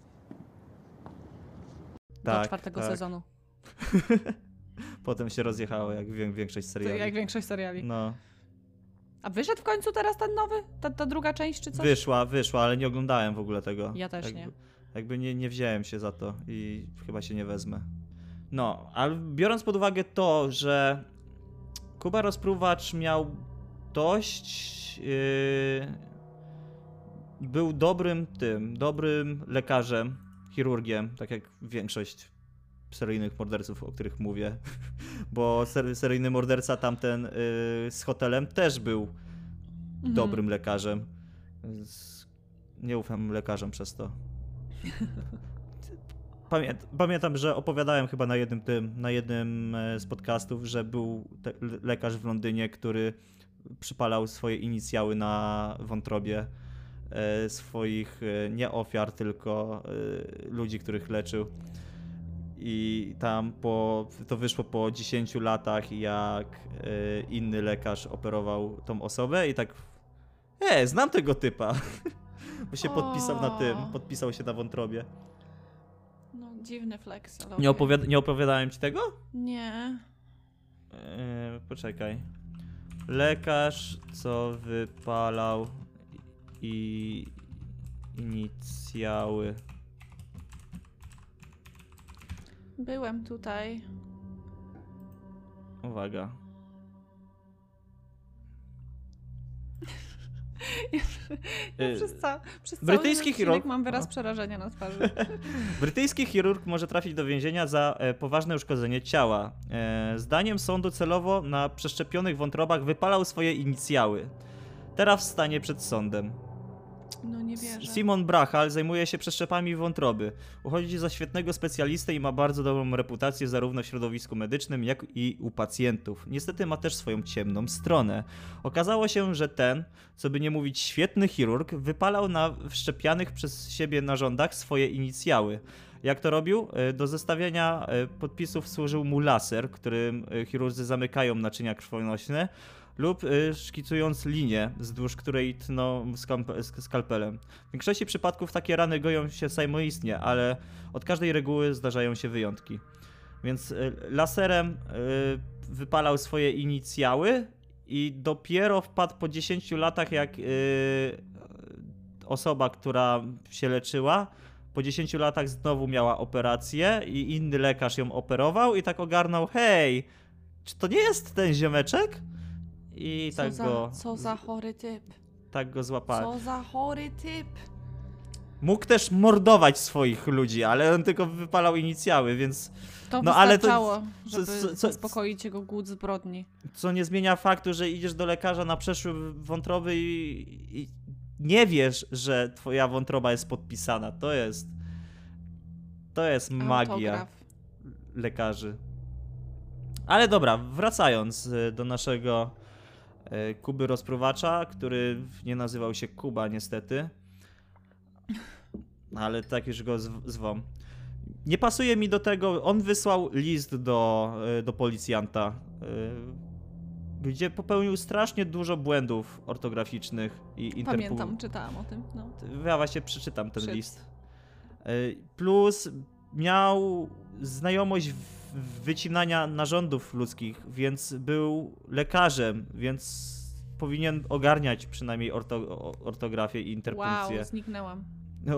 Do tak, czwartego tak. sezonu. Potem się rozjechało, jak większość seriali. To jak większość seriali. No. A wyszedł w końcu teraz ten nowy? Ta, ta druga część, czy coś? Wyszła, wyszła, ale nie oglądałem w ogóle tego. Ja też jakby, nie. Jakby nie, nie wziąłem się za to i chyba się nie wezmę. No, ale biorąc pod uwagę to, że Kuba Rozpruwacz miał dość... Yy, był dobrym tym, dobrym lekarzem, chirurgiem, tak jak większość seryjnych morderców, o których mówię, bo ser, seryjny morderca tamten yy, z hotelem też był mhm. dobrym lekarzem. Nie ufam lekarzom przez to. Pamię pamiętam, że opowiadałem chyba na jednym tym, na jednym z podcastów, że był lekarz w Londynie, który przypalał swoje inicjały na wątrobie e, swoich e, nie ofiar, tylko e, ludzi, których leczył. I tam po, to wyszło po dziesięciu latach, jak e, inny lekarz operował tą osobę i tak e, znam tego typa. Bo się podpisał na tym, podpisał się na wątrobie. No, dziwny flex, ale Nie, okej. opowiada nie opowiadałem ci tego? Nie. E, poczekaj. Lekarz, co wypalał i inicjały. Byłem tutaj. Uwaga. Ja Y, przez, ca przez brytyjski cały chirurg- odcinek mam wyraz no. przerażenia na twarzy. Brytyjski chirurg może trafić do więzienia za e, poważne uszkodzenie ciała. E, zdaniem sądu celowo na przeszczepionych wątrobach wypalał swoje inicjały. Teraz stanie przed sądem. No nie wierzę. Simon Brachal zajmuje się przeszczepami wątroby. Uchodzi za świetnego specjalistę i ma bardzo dobrą reputację zarówno w środowisku medycznym, jak i u pacjentów. Niestety ma też swoją ciemną stronę. Okazało się, że ten, co by nie mówić świetny chirurg, wypalał na wszczepianych przez siebie narządach swoje inicjały. Jak to robił? Do zestawiania podpisów służył mu laser, którym chirurdzy zamykają naczynia krwonośne, lub y, szkicując linię, wzdłuż której tną skalpelem. W większości przypadków takie rany goją się samoistnie, ale od każdej reguły zdarzają się wyjątki. Więc y, laserem y, wypalał swoje inicjały i dopiero wpadł po dziesięciu latach, jak y, osoba, która się leczyła, po dziesięciu latach znowu miała operację i inny lekarz ją operował i tak ogarnął, hej, czy to nie jest ten ziomeczek? I Co tak za, go. co za chory typ. Tak go złapałem. Co za chory typ. Mógł też mordować swoich ludzi, ale on tylko wypalał inicjały, więc. To No, ale to- wystarczało, co- żeby co- co- zaspokoić jego głód zbrodni. Co nie zmienia faktu, że idziesz do lekarza na przeszły wątroby i, i nie wiesz, że twoja wątroba jest podpisana. To jest. To jest magia Autograf. lekarzy. Ale dobra, wracając y, do naszego y, Kuby rozpruwacza, który nie nazywał się Kuba niestety, ale tak już go zw zwą. Nie pasuje mi do tego, on wysłał list do, y, do policjanta, y, gdzie popełnił strasznie dużo błędów ortograficznych i interpu... Pamiętam, czytałam o tym. No. Ja właśnie przeczytam ten Czyt. list. Y, Plus miał znajomość w wycinania narządów ludzkich, więc był lekarzem, więc powinien ogarniać przynajmniej orto ortografię i interpunkcję. Wow, zniknęłam. No.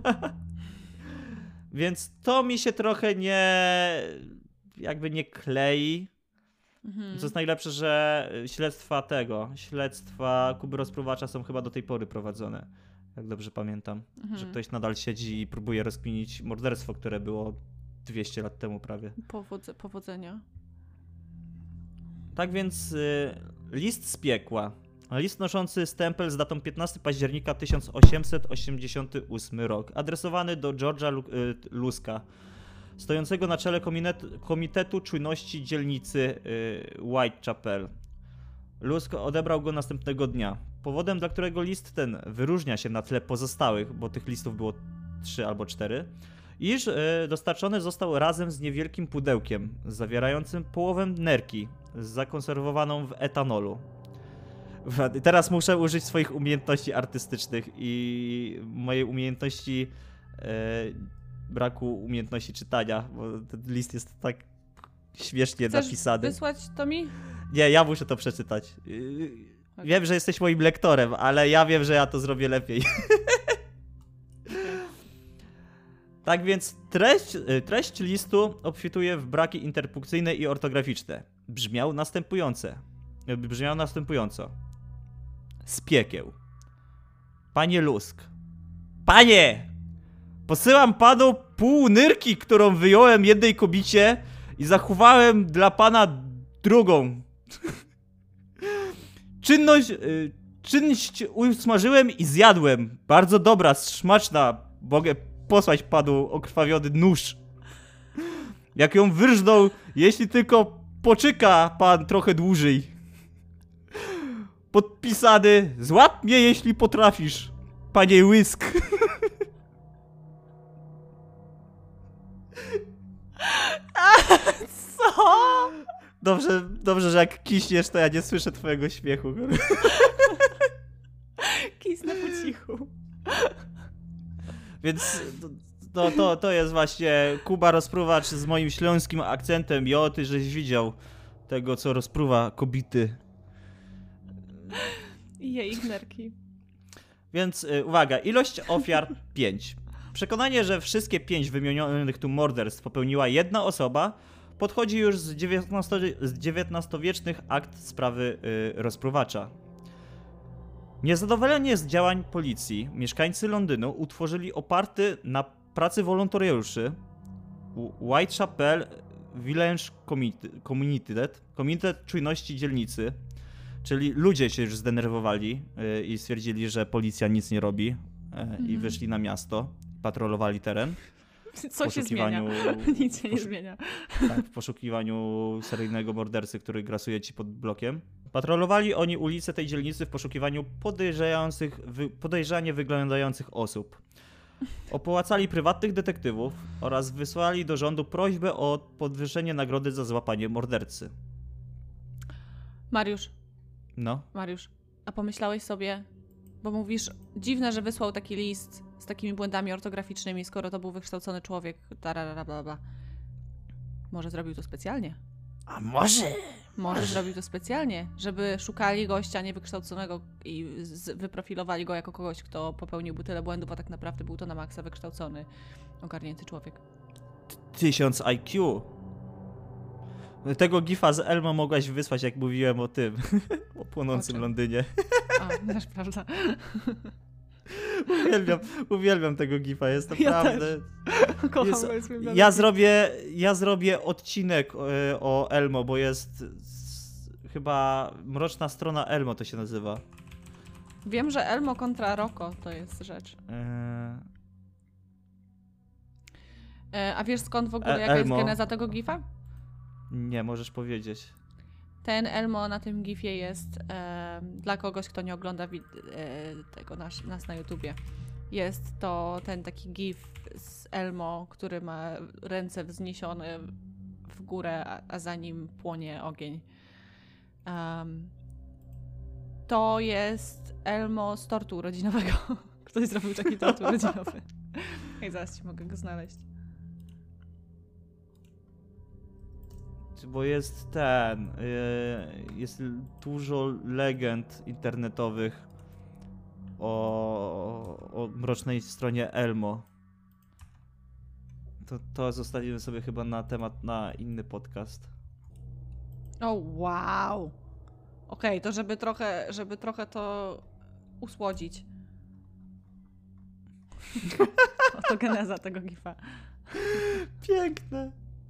Więc to mi się trochę nie jakby nie klei. Mhm. Co jest najlepsze, że śledztwa tego, śledztwa Kuby Rozpruwacza są chyba do tej pory prowadzone. Jak dobrze pamiętam. Mhm. Że ktoś nadal siedzi i próbuje rozkminić morderstwo, które było dwieście lat temu prawie. Powodze powodzenia. Tak więc y, list z piekła. List noszący stempel z datą piętnastego października tysiąc osiemset osiemdziesiąty ósmy rok. Adresowany do George'a Lu y, Luska, stojącego na czele komitetu, komitetu Czujności dzielnicy y, Whitechapel. Lusk odebrał go następnego dnia. Powodem, dla którego list ten wyróżnia się na tle pozostałych, bo tych listów było trzy albo cztery, iż y, dostarczony został razem z niewielkim pudełkiem zawierającym połowę nerki zakonserwowaną w etanolu. Teraz muszę użyć swoich umiejętności artystycznych i mojej umiejętności e, braku umiejętności czytania, bo ten list jest tak śmiesznie Chcesz napisany. wysłać to mi? Nie, ja muszę to przeczytać. Yy, Wiem, że jesteś moim lektorem, ale ja wiem, że ja to zrobię lepiej. Tak więc treść, treść listu obfituje w braki interpunkcyjne i ortograficzne. Brzmiał następujące. Brzmiał następująco. Z piekieł. Panie Lusk. Panie! Posyłam panu pół nyrki, którą wyjąłem jednej kobicie i zachowałem dla pana drugą. Czynność, y, czynność usmażyłem i zjadłem. Bardzo dobra, smaczna. Mogę posłać panu okrwawiony nóż. Jak ją wyrżnął, jeśli tylko poczeka pan trochę dłużej. Podpisany, złap mnie jeśli potrafisz, panie Łysk. Co? Dobrze, dobrze, że jak kiśniesz, to ja nie słyszę twojego śmiechu. Kisnę po cichu. Więc to, to, to jest właśnie Kuba Rozpruwacz z moim śląskim akcentem. Jo, ty żeś widział tego, co rozpruwa kobiety. I jej nerki. Więc y, uwaga, ilość ofiar pięć. Przekonanie, że wszystkie pięć wymienionych tu morderstw popełniła jedna osoba, podchodzi już z, z dziewiętnastowiecznych akt sprawy y, rozpruwacza. Niezadowolenie z działań policji, mieszkańcy Londynu utworzyli oparty na pracy wolontariuszy Whitechapel Village Community, Komitet Czujności Dzielnicy, czyli ludzie się już zdenerwowali y, i stwierdzili, że policja nic nie robi y, mm. i wyszli na miasto, patrolowali teren. Co się zmienia? Nic się nie zmienia. Tak, w poszukiwaniu seryjnego mordercy, który grasuje ci pod blokiem. Patrolowali oni ulice tej dzielnicy w poszukiwaniu podejrzających, wy, podejrzanie wyglądających osób. Opłacali prywatnych detektywów oraz wysłali do rządu prośbę o podwyższenie nagrody za złapanie mordercy. Mariusz. No. Mariusz, a pomyślałeś sobie, bo mówisz, dziwne, że wysłał taki list z takimi błędami ortograficznymi, skoro to był wykształcony człowiek, tarara, bla, bla. Może zrobił to specjalnie? A może? Może zrobił to specjalnie, żeby szukali gościa niewykształconego i z, wyprofilowali go jako kogoś, kto popełniłby tyle błędów, a tak naprawdę był to na maksa wykształcony, ogarnięty człowiek. Tysiąc I Q. Tego gifa z Elmo mogłaś wysłać, jak mówiłem o tym, o płonącym Londynie. A, też prawda. Uwielbiam, uwielbiam tego gifa, jest naprawdę... Ja kocham jest, ja, zrobię, ja zrobię odcinek o, o Elmo, bo jest z, chyba Mroczna Strona Elmo to się nazywa. Wiem, że Elmo kontra Rocco to jest rzecz. E... E, a wiesz skąd w ogóle, e, jaka Elmo. jest geneza tego gifa? Nie, możesz powiedzieć. Ten Elmo na tym gifie jest e, dla kogoś, kto nie ogląda wi- e, tego nas, nas na YouTubie. Jest to ten taki gif z Elmo, który ma ręce wzniesione w górę, a, a za nim płonie ogień. Um, to jest Elmo z tortu urodzinowego. Ktoś zrobił taki tort urodzinowy. Ej, zaraz ci mogę go znaleźć. Bo jest ten, jest dużo legend internetowych o, o mrocznej stronie Elmo. To, to zostawimy sobie chyba na temat na inny podcast. O, wow! Okej, okay, to żeby trochę, żeby trochę to usłodzić. Oto geneza tego gifa. Piękne!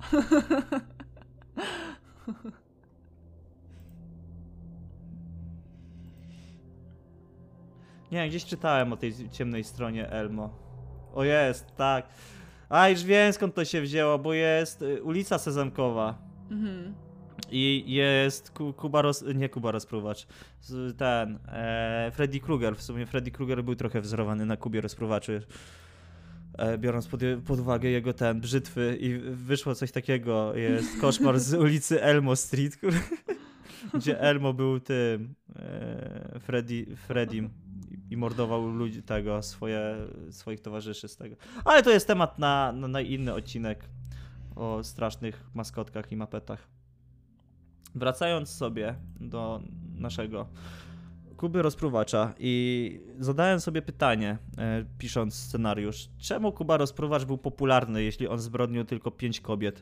Nie wiem, gdzieś czytałem o tej ciemnej stronie Elmo. O jest, tak. A już wiem skąd to się wzięło, bo jest ulica Sezamkowa. Mhm. I jest Kuba Roz... nie Kuba Rozpruwacz. Ten, e, Freddy Krueger. W sumie Freddy Krueger był trochę wzorowany na Kubie Rozpruwaczy. Biorąc pod, pod uwagę jego ten brzytwy i wyszło coś takiego, jest koszmar z ulicy Elmo Street, gdzie Elmo był tym e, Freddy, Freddym i mordował ludzi tego, swoje, swoich towarzyszy z tego. Ale to jest temat na, na, na inny odcinek o strasznych maskotkach i mapetach. Wracając sobie do naszego Kuby Rozpruwacza i zadałem sobie pytanie, e, pisząc scenariusz, czemu Kuba Rozpruwacz był popularny, jeśli on zbrodnił tylko pięć kobiet?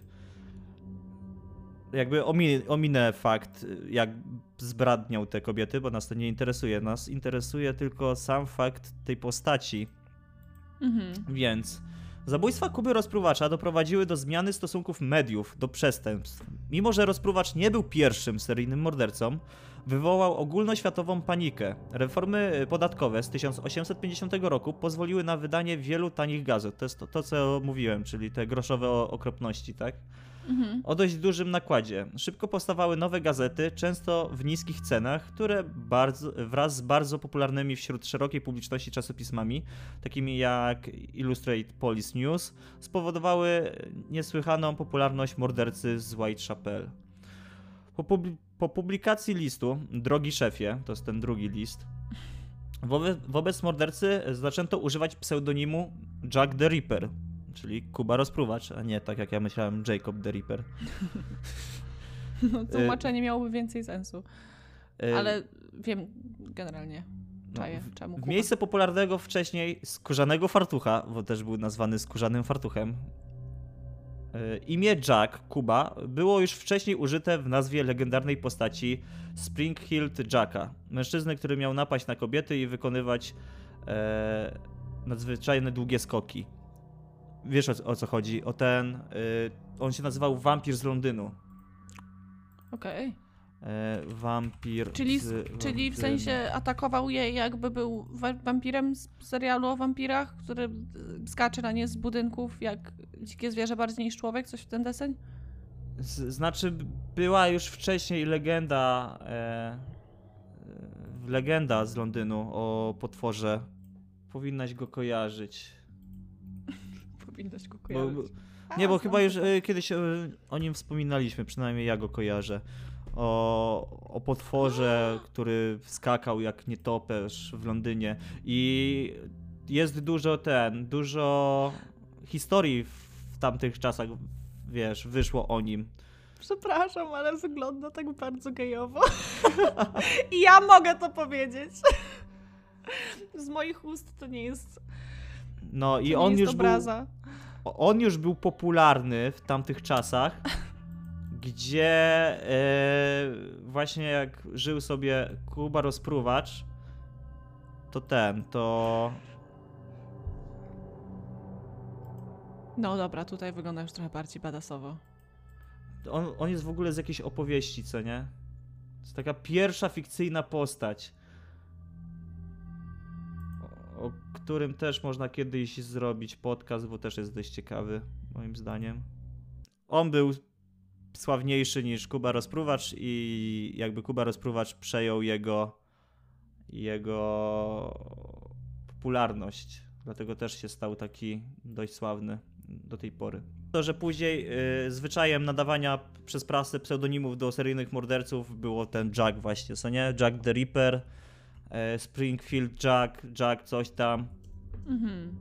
Jakby omi, ominę fakt, jak zbradniał te kobiety, bo nas to nie interesuje. Nas interesuje tylko sam fakt tej postaci. Mhm. Więc zabójstwa Kuby Rozpruwacza doprowadziły do zmiany stosunków mediów do przestępstw. Mimo że Rozpruwacz nie był pierwszym seryjnym mordercą, wywołał ogólnoświatową panikę. Reformy podatkowe z tysiąc osiemset pięćdziesiątego roku pozwoliły na wydanie wielu tanich gazet. To jest to, to co mówiłem, czyli te groszowe okropności, tak? Mhm. O dość dużym nakładzie. Szybko powstawały nowe gazety, często w niskich cenach, które bardzo, wraz z bardzo popularnymi wśród szerokiej publiczności czasopismami, takimi jak Illustrated Police News, spowodowały niesłychaną popularność mordercy z Whitechapel. Po, publi- po publikacji listu Drogi szefie, to jest ten drugi list, wobec, wobec mordercy zaczęto używać pseudonimu Jack the Ripper, czyli Kuba Rozpruwacz, a nie tak jak ja myślałem Jacob the Ripper. No, tłumaczenie miałoby więcej sensu. Y, Ale wiem generalnie, czaję, w, czemu W Kuba. miejsce popularnego wcześniej skórzanego fartucha, bo też był nazwany skórzanym fartuchem, y, imię Jack, Kuba, było już wcześniej użyte w nazwie legendarnej postaci Spring-Heeled Jacka. Mężczyzny, który miał napaść na kobiety i wykonywać e, nadzwyczajne długie skoki. Wiesz o, o co chodzi? O ten... Y, on się nazywał Wampir z Londynu. Okej. E, wampir Czyli, z czyli w Londynu. sensie atakował je jakby był wa- wampirem z serialu o wampirach, który y, skacze na nie z budynków jak dzikie zwierzę bardziej niż człowiek, coś w ten deseń? Z, znaczy była już wcześniej legenda e, e, legenda z Londynu o potworze. Powinnaś go kojarzyć. Powinnaś go Bo, kojarzyć. nie, bo A, chyba znam już to. e, kiedyś e, o nim wspominaliśmy, przynajmniej ja go kojarzę. O, o potworze, który skakał jak nietoperz w Londynie. I jest dużo ten, dużo historii w, w tamtych czasach, wiesz, wyszło o nim. Przepraszam, ale wygląda tak bardzo gejowo. I ja mogę to powiedzieć. Z moich ust to nie jest, No to i nie on jest już był, obraza. on już był popularny w tamtych czasach, gdzie e, właśnie jak żył sobie Kuba Rozpruwacz, to ten, to No dobra, tutaj wygląda już trochę bardziej badasowo. on, on jest w ogóle z jakiejś opowieści, co nie? To jest taka pierwsza fikcyjna postać, o, o którym też można kiedyś zrobić podcast, bo też jest dość ciekawy, moim zdaniem. On był sławniejszy niż Kuba Rozpruwacz i jakby Kuba Rozpruwacz przejął jego jego popularność, dlatego też się stał taki dość sławny do tej pory. To, że później y, zwyczajem nadawania przez prasę pseudonimów do seryjnych morderców było ten Jack właśnie, co nie? Jack the Ripper, y, Springfield Jack, Jack coś tam. Mhm.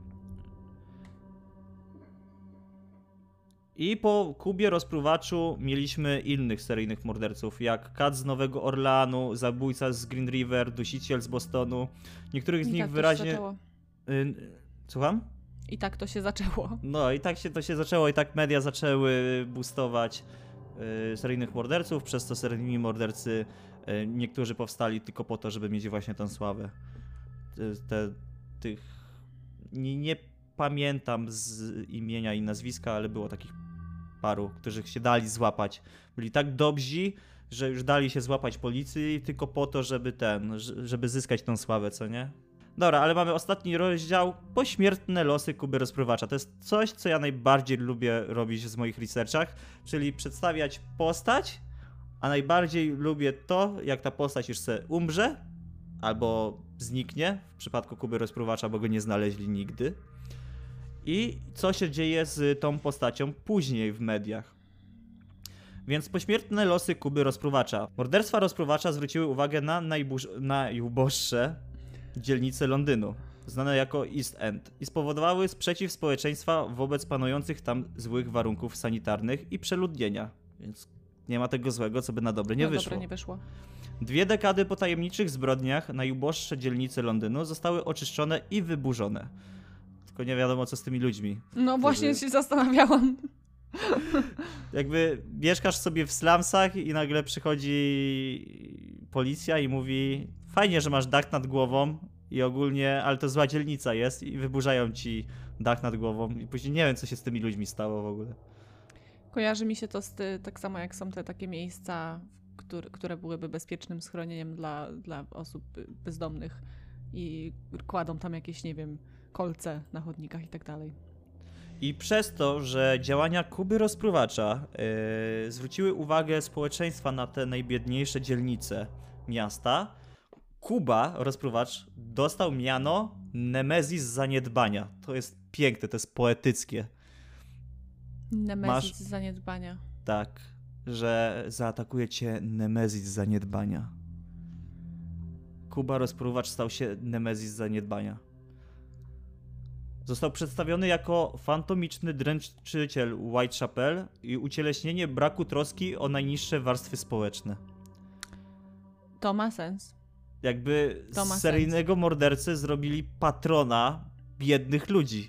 I po Kubie Rozpruwaczu mieliśmy innych seryjnych morderców, jak Kat z Nowego Orleanu, zabójca z Green River, dusiciel z Bostonu. Niektórych z I nich tak to się wyraźnie... zaczęło. Y, słucham? I tak to się zaczęło. No i tak się to się zaczęło i tak media zaczęły boostować y, seryjnych morderców, przez to seryjni mordercy y, niektórzy powstali tylko po to, żeby mieć właśnie tę sławę. Te, te, tych... Nie, nie pamiętam z imienia i nazwiska, ale było takich paru, którzy się dali złapać. Byli tak dobrzy, że już dali się złapać policji tylko po to, żeby ten, żeby zyskać tą sławę, co nie? Dobra, ale mamy ostatni rozdział, pośmiertne losy Kuby Rozpruwacza. To jest coś, co ja najbardziej lubię robić w moich researchach, czyli przedstawiać postać, a najbardziej lubię to, jak ta postać już se umrze, albo zniknie, w przypadku Kuby Rozpruwacza, bo go nie znaleźli nigdy. I co się dzieje z tą postacią później w mediach. Więc pośmiertne losy Kuby Rozpruwacza. Morderstwa Rozpruwacza zwróciły uwagę na najbuż- najuboższe dzielnice Londynu, znane jako East End, i spowodowały sprzeciw społeczeństwa wobec panujących tam złych warunków sanitarnych i przeludnienia. Więc nie ma tego złego, co by na dobre nie no wyszło. Dobra, nie wyszło. Dwie dekady po tajemniczych zbrodniach najuboższe dzielnice Londynu zostały oczyszczone i wyburzone. Tylko nie wiadomo, co z tymi ludźmi. No właśnie którzy- się zastanawiałam. Jakby mieszkasz sobie w slumsach i nagle przychodzi policja i mówi: fajnie, że masz dach nad głową i ogólnie, ale to zła dzielnica jest, i wyburzają ci dach nad głową i później nie wiem, co się z tymi ludźmi stało w ogóle. Kojarzy mi się to z ty, tak samo jak są te takie miejsca które, które byłyby bezpiecznym schronieniem dla, dla osób bezdomnych i kładą tam jakieś, nie wiem, kolce na chodnikach i tak dalej. I przez to, że działania Kuby Rozpruwacza yy, zwróciły uwagę społeczeństwa na te najbiedniejsze dzielnice miasta, Kuba Rozpruwacz dostał miano Nemezis Zaniedbania. To jest piękne, to jest poetyckie. Nemezis Masz... Zaniedbania. Tak, że zaatakuje cię Nemezis Zaniedbania. Kuba Rozpruwacz stał się Nemezis Zaniedbania. Został przedstawiony jako fantomiczny dręczyciel Whitechapel i ucieleśnienie braku troski o najniższe warstwy społeczne. To ma sens. Jakby To ma z seryjnego sens. mordercy zrobili patrona biednych ludzi.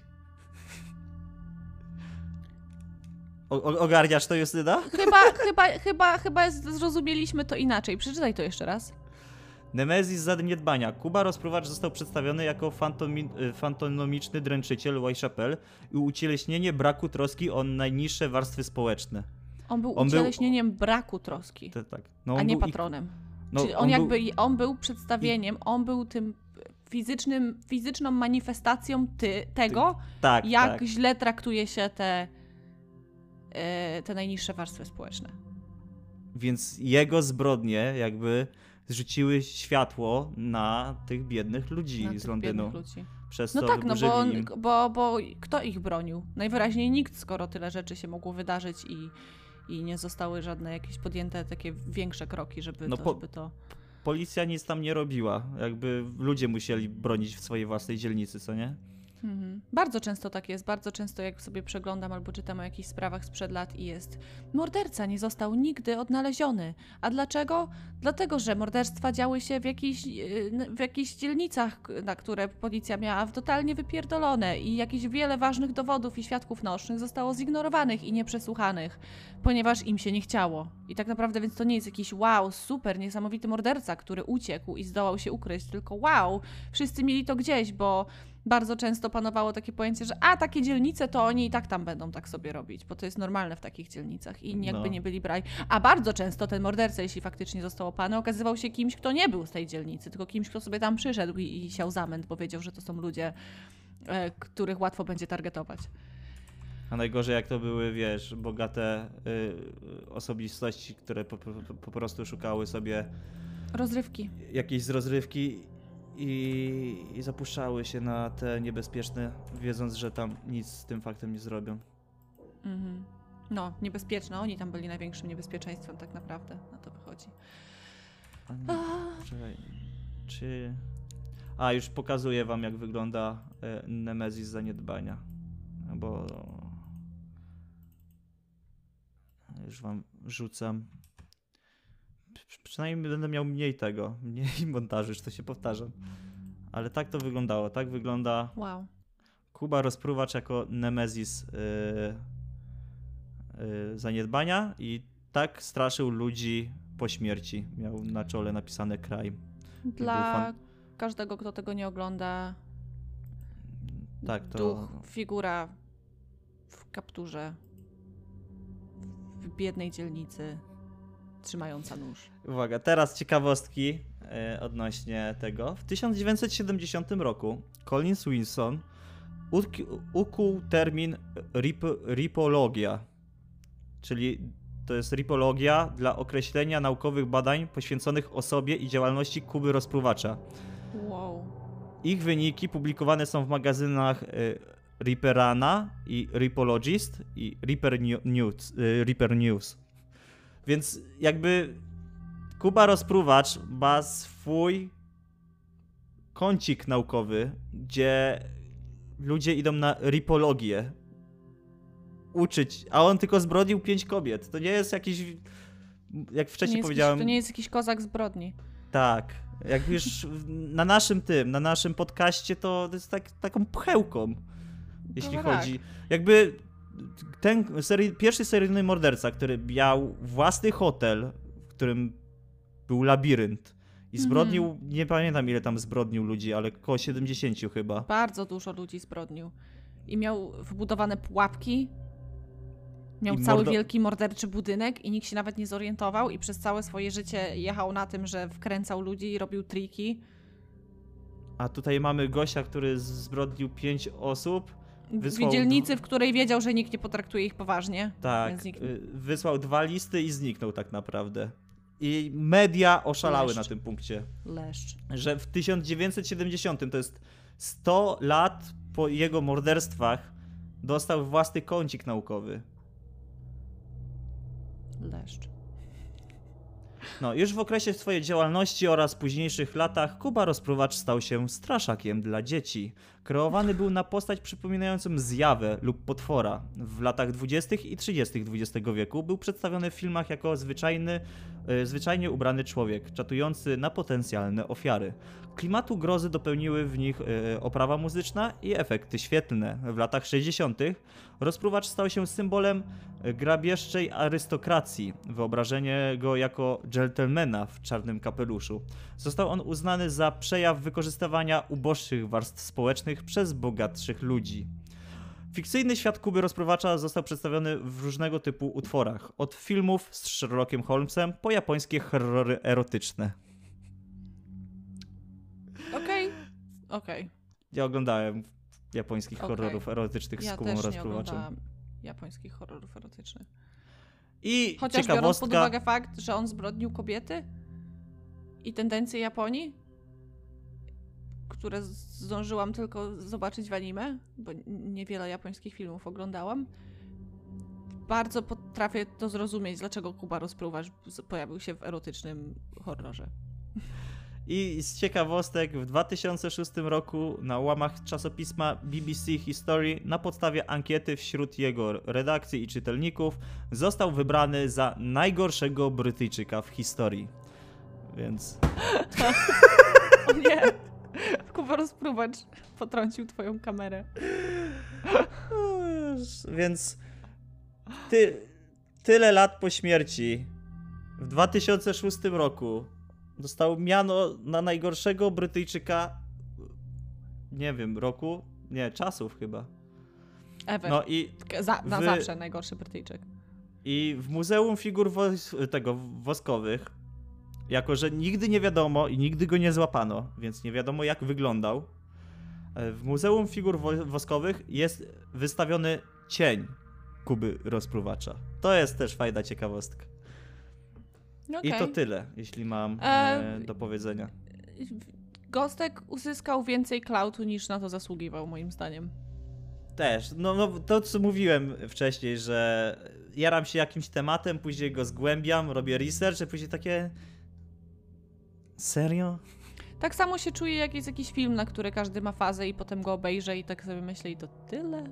O, o, ogarniasz to, Justyna? Chyba, chyba, chyba, chyba zrozumieliśmy to inaczej. Przeczytaj to jeszcze raz. Nemezis Zaniedbania. Kuba Rozpruwacz został przedstawiony jako fantomi- fantonomiczny dręczyciel Whitechapel i ucieleśnienie braku troski o najniższe warstwy społeczne. On był On był- ucieleśnieniem braku troski, To, tak. No, a on nie był i- patronem. no, Czyli on, on jakby, był- on był przedstawieniem, on był tym fizycznym, fizyczną manifestacją ty, tego, Tak, jak tak. źle traktuje się te, e, te najniższe warstwy społeczne. Więc jego zbrodnie jakby zrzuciły światło na tych biednych ludzi Na z tych Londynu. biednych ludzi. Przez No co tak, no wyburzyli bo, on, im. bo, bo kto ich bronił? Najwyraźniej nikt, skoro tyle rzeczy się mogło wydarzyć i, i nie zostały żadne jakieś podjęte takie większe kroki, żeby, No to, po- żeby to... Policja nic tam nie robiła. Jakby ludzie musieli bronić w swojej własnej dzielnicy, co nie? Mhm. Bardzo często tak jest, bardzo często jak sobie przeglądam albo czytam o jakichś sprawach sprzed lat i jest morderca nie został nigdy odnaleziony. A dlaczego? Dlatego, że morderstwa działy się w jakichś, yy, w jakichś dzielnicach, k- na które policja miała totalnie wypierdolone i jakieś wiele ważnych dowodów i świadków naocznych zostało zignorowanych i nieprzesłuchanych, ponieważ im się nie chciało. I tak naprawdę więc to nie jest jakiś wow, super, niesamowity morderca, który uciekł i zdołał się ukryć, tylko wow, wszyscy mieli to gdzieś, bo bardzo często panowało takie pojęcie, że a takie dzielnice to oni i tak tam będą tak sobie robić, bo to jest normalne w takich dzielnicach i jakby No. nie byli brani. A bardzo często ten morderca, jeśli faktycznie został opany, okazywał się kimś, kto nie był z tej dzielnicy, tylko kimś, kto sobie tam przyszedł i, i siał zamęt, bo wiedział, że to są ludzie, e, których łatwo będzie targetować. A najgorzej jak to były, wiesz, bogate y, osobistości, które po, po, po prostu szukały sobie Rozrywki. jakiejś z rozrywki i, i zapuszczały się na te niebezpieczne, wiedząc, że tam nic z tym faktem nie zrobią. Mhm. No, niebezpieczne. Oni tam byli największym niebezpieczeństwem tak naprawdę. Na to wychodzi. A nie, czekaj, czy... A, już pokazuję wam, jak wygląda y, Nemezis Zaniedbania. Bo... Już wam rzucam. Przy- Przynajmniej będę miał mniej tego, mniej montażu, już to się powtarzam. Ale tak to wyglądało. Tak wygląda Wow. Kuba Rozpruwacz jako Nemezis yy, yy, Zaniedbania i tak straszył ludzi po śmierci. Miał na czole napisane crime. Dla fan- każdego, kto tego nie ogląda, Tak, to... duch, figura w kapturze, w biednej dzielnicy, trzymająca nóż. Uwaga, teraz ciekawostki e, odnośnie tego. W tysiąc dziewięćset siedemdziesiątym roku Collins Wilson utk- ukuł termin rip, ripologia, czyli to jest ripologia dla określenia naukowych badań poświęconych osobie i działalności Kuby Rozpruwacza. Wow. Ich wyniki publikowane są w magazynach e, Ripperana i Ripologist i Ripper News. e, Ripper News. Więc jakby Kuba Rozpruwacz ma swój kącik naukowy, gdzie ludzie idą na ripologię uczyć, a on tylko zbrodnił pięć kobiet. To nie jest jakiś, jak To wcześniej nie jest powiedziałem, jakiś, to nie jest jakiś kozak zbrodni. tak, jak już na naszym tym, na naszym podcaście to jest tak, taką pchełką, jeśli tak. chodzi. Jakby ten serii, pierwszy seryjny morderca, który miał własny hotel, w którym był labirynt i zbrodnił, Mhm. nie pamiętam ile tam zbrodnił ludzi, ale około siedemdziesięciu chyba. Bardzo dużo ludzi zbrodnił. I miał wbudowane pułapki. Miał I cały mordo- wielki morderczy budynek i nikt się nawet nie zorientował i przez całe swoje życie jechał na tym, że wkręcał ludzi i robił triki. A tutaj mamy gościa, który zbrodnił pięć osób. Wysłał W dzielnicy, w której wiedział, że nikt nie potraktuje ich poważnie. Tak, Więc nikt... y, wysłał dwa listy i zniknął tak naprawdę. I media oszalały Leszcz. na tym punkcie, Leszcz. że w tysiąc dziewięćset siedemdziesiątym, to jest sto lat po jego morderstwach, dostał własny kącik naukowy. Leszcz. No, już w okresie swojej działalności oraz późniejszych latach Kuba Rozpruwacz stał się straszakiem dla dzieci. Kreowany był na postać przypominającą zjawę lub potwora. W latach dwudziestych i trzydziestych dwudziestego wieku był przedstawiony w filmach jako zwyczajny, e, zwyczajnie ubrany człowiek, czatujący na potencjalne ofiary. Klimatu grozy dopełniły w nich e, oprawa muzyczna i efekty świetlne. W latach sześćdziesiątych Rozpruwacz stał się symbolem grabieżczej arystokracji. Wyobrażenie go jako dżentelmena w czarnym kapeluszu. Został on uznany za przejaw wykorzystywania uboższych warstw społecznych przez bogatszych ludzi. Fikcyjny świat Kuby Rozpruwacza został przedstawiony w różnego typu utworach. Od filmów z Sherlockiem Holmesem po japońskie horrory erotyczne. Okej. Okej. Ja oglądałem japońskich Okej. horrorów erotycznych z Ja Kubą też nie Rozpruwaczem. oglądałam japońskich horrorów erotycznych. I Chociaż biorąc ciekawostka... pod uwagę fakt, że on zbrodnił kobiety i tendencje Japonii, które zdążyłam tylko zobaczyć w anime, bo niewiele japońskich filmów oglądałam, bardzo potrafię to zrozumieć, dlaczego Kuba Rozpruwacz pojawił się w erotycznym horrorze. I z ciekawostek w dwa tysiące szóstym roku na łamach czasopisma B B C History na podstawie ankiety wśród jego redakcji i czytelników został wybrany za najgorszego Brytyjczyka w historii. Więc... O nie! Kuba Rozpruwacz potrącił twoją kamerę. Więc ty, tyle lat po śmierci w dwa tysiące szóstym roku dostał miano na najgorszego Brytyjczyka, nie wiem, roku? Nie, czasów chyba. Ever. No i Za, na wy- zawsze najgorszy Brytyjczyk. I w Muzeum Figur wos tego Woskowych, jako że nigdy nie wiadomo i nigdy go nie złapano, więc nie wiadomo jak wyglądał, w Muzeum Figur wo Woskowych jest wystawiony cień Kuby Rozpruwacza. To jest też fajna ciekawostka. Okay. I to tyle, jeśli mam E, e, do powiedzenia. Gostek uzyskał więcej klautu niż na to zasługiwał, moim zdaniem. Też, no, no to co mówiłem wcześniej, że jaram się jakimś tematem, później go zgłębiam, robię research, a później takie... Serio? Tak samo się czuję, jak jest jakiś film, na który każdy ma fazę i potem go obejrzę i tak sobie myślę i to tyle?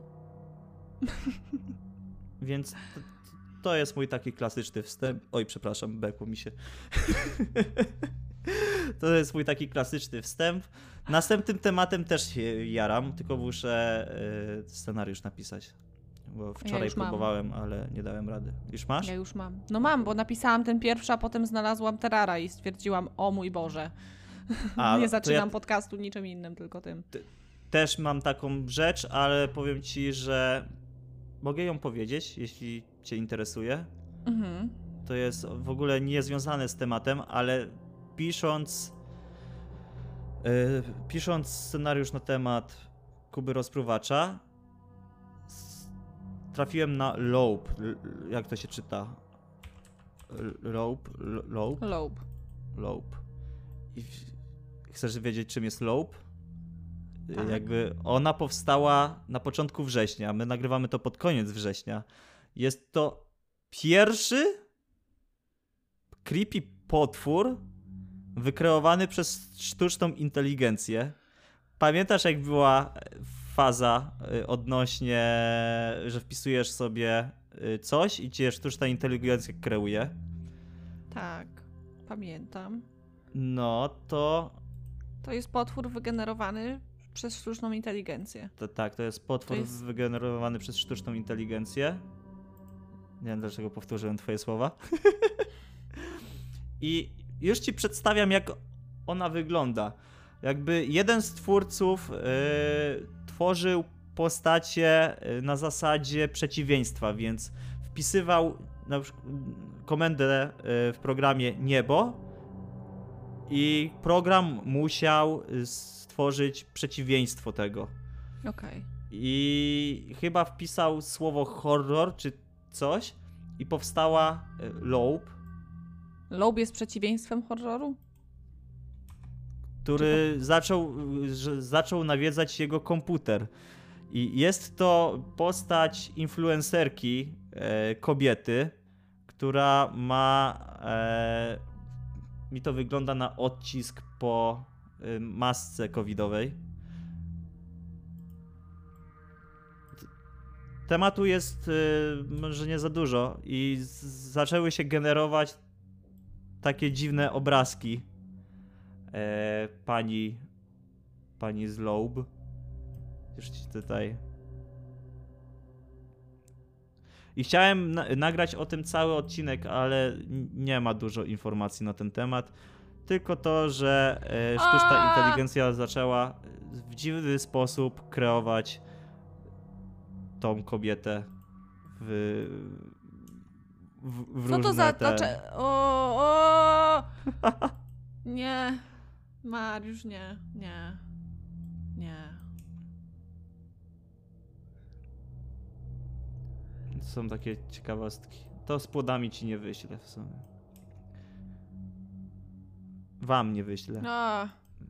Więc to, to jest mój taki klasyczny wstęp. Oj, przepraszam, bekło mi się. To jest mój taki klasyczny wstęp. Następnym tematem też się jaram, tylko muszę y, scenariusz napisać. Bo wczoraj już mam. próbowałem, ale nie dałem rady. Już masz? Ja już mam. No mam, bo napisałam ten pierwszy, a potem znalazłam Terrara i stwierdziłam, o mój Boże. A, nie to zaczynam ja- podcastu niczym innym, tylko tym. Też mam taką rzecz, ale powiem ci, że mogę ją powiedzieć, jeśli cię interesuje. Mhm. To jest w ogóle niezwiązane z tematem, ale pisząc yy, pisząc scenariusz na temat Kuby Rozpruwacza s- trafiłem na Loeb. L- jak to się czyta? L- Loeb? L- Loeb? Loeb. Loeb. I w- chcesz wiedzieć, czym jest Loeb? Tak. Jakby ona powstała na początku września, my nagrywamy to pod koniec września. Jest to pierwszy creepy potwór wykreowany przez sztuczną inteligencję. Pamiętasz, jak była faza y, odnośnie, że wpisujesz sobie y, coś i cię sztuczna inteligencja kreuje? Tak, pamiętam. No to, To jest potwór wygenerowany przez sztuczną inteligencję. to tak, to jest potwór To jest- wygenerowany przez sztuczną inteligencję. Nie wiem, dlaczego powtórzyłem twoje słowa. I już ci przedstawiam, jak ona wygląda. Jakby jeden z twórców yy, tworzył postacie yy, na zasadzie przeciwieństwa, więc w wpisywał na przykład komendę w programie niebo i program musiał stworzyć przeciwieństwo tego. Okej. Okay. I chyba wpisał słowo horror czy coś i powstała Loeb. Loeb jest przeciwieństwem horroru? Który zaczął, zaczął nawiedzać jego komputer. I jest to postać influencerki, e, kobiety, która ma, e, mi to wygląda na odcisk po e, masce covidowej. Tematu jest e, może nie za dużo i z, zaczęły się generować takie dziwne obrazki e, pani, pani z Loeb. Już ci tutaj. I chciałem na nagrać o tym cały odcinek, ale nie ma dużo informacji na ten temat. Tylko to, że e, sztuczna inteligencja zaczęła w dziwny sposób kreować tą kobietę w, w, w Co różne to za... te... Znaczy... O, o! Nie. Mariusz, nie. Nie. Nie. Są takie ciekawostki. To z płodami ci nie wyślę w sumie. Wam nie wyślę. A.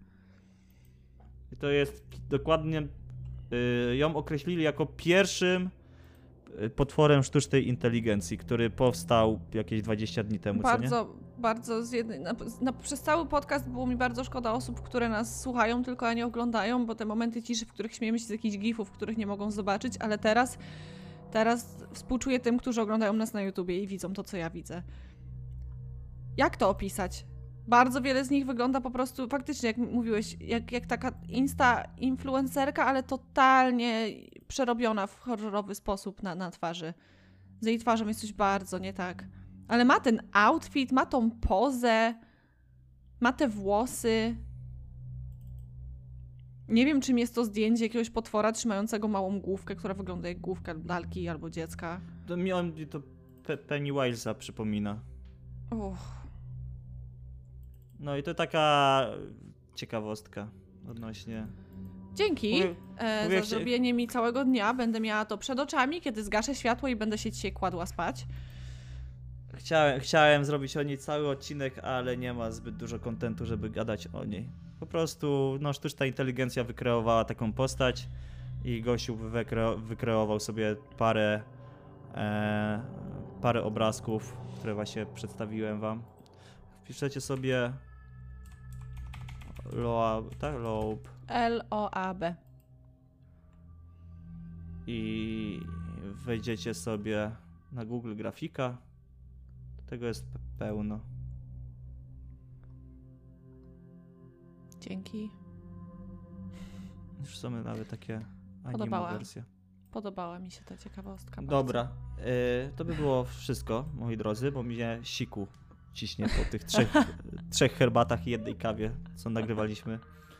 I to jest dokładnie... Yy, ją określili jako pierwszym potworem sztucznej inteligencji, który powstał jakieś dwadzieścia dni temu, bardzo, co nie? Bardzo, z jednej, na, na, przez cały podcast było mi bardzo szkoda osób, które nas słuchają, tylko a nie oglądają, bo te momenty ciszy, w których śmiejemy się z jakichś gifów, których nie mogą zobaczyć, ale teraz, teraz współczuję tym, którzy oglądają nas na YouTubie i widzą to, co ja widzę. Jak to opisać? Bardzo wiele z nich wygląda po prostu, faktycznie, jak mówiłeś, jak, jak taka insta-influencerka, ale totalnie przerobiona w horrorowy sposób na, na twarzy. Z jej twarzą jest coś bardzo nie tak. Ale ma ten outfit, ma tą pozę, ma te włosy. Nie wiem, czym jest to zdjęcie jakiegoś potwora trzymającego małą główkę, która wygląda jak główka lalki albo dziecka. To mi on to Pe Pennywise'a przypomina. Uff. No i to taka ciekawostka odnośnie... Dzięki mówię, e, mówię za zrobienie mi całego dnia. Będę miała to przed oczami, kiedy zgaszę światło i będę się dzisiaj kładła spać. Chciałem, chciałem zrobić o niej cały odcinek, ale nie ma zbyt dużo kontentu, żeby gadać o niej. Po prostu no, sztuczna inteligencja wykreowała taką postać i gościu wykre wykreował sobie parę, e, parę obrazków, które właśnie przedstawiłem wam. Wpiszecie sobie Loab, tak? Loab. L O A B. I wejdziecie sobie na Google grafika. Tego jest pełno. Dzięki. Już są nawet takie anime Podobała. wersje. Podobała mi się ta ciekawostka. Dobra, y, to by było wszystko, moi drodzy, bo mnie siku ciśnie po tych trzech, trzech herbatach i jednej kawie, co nagrywaliśmy.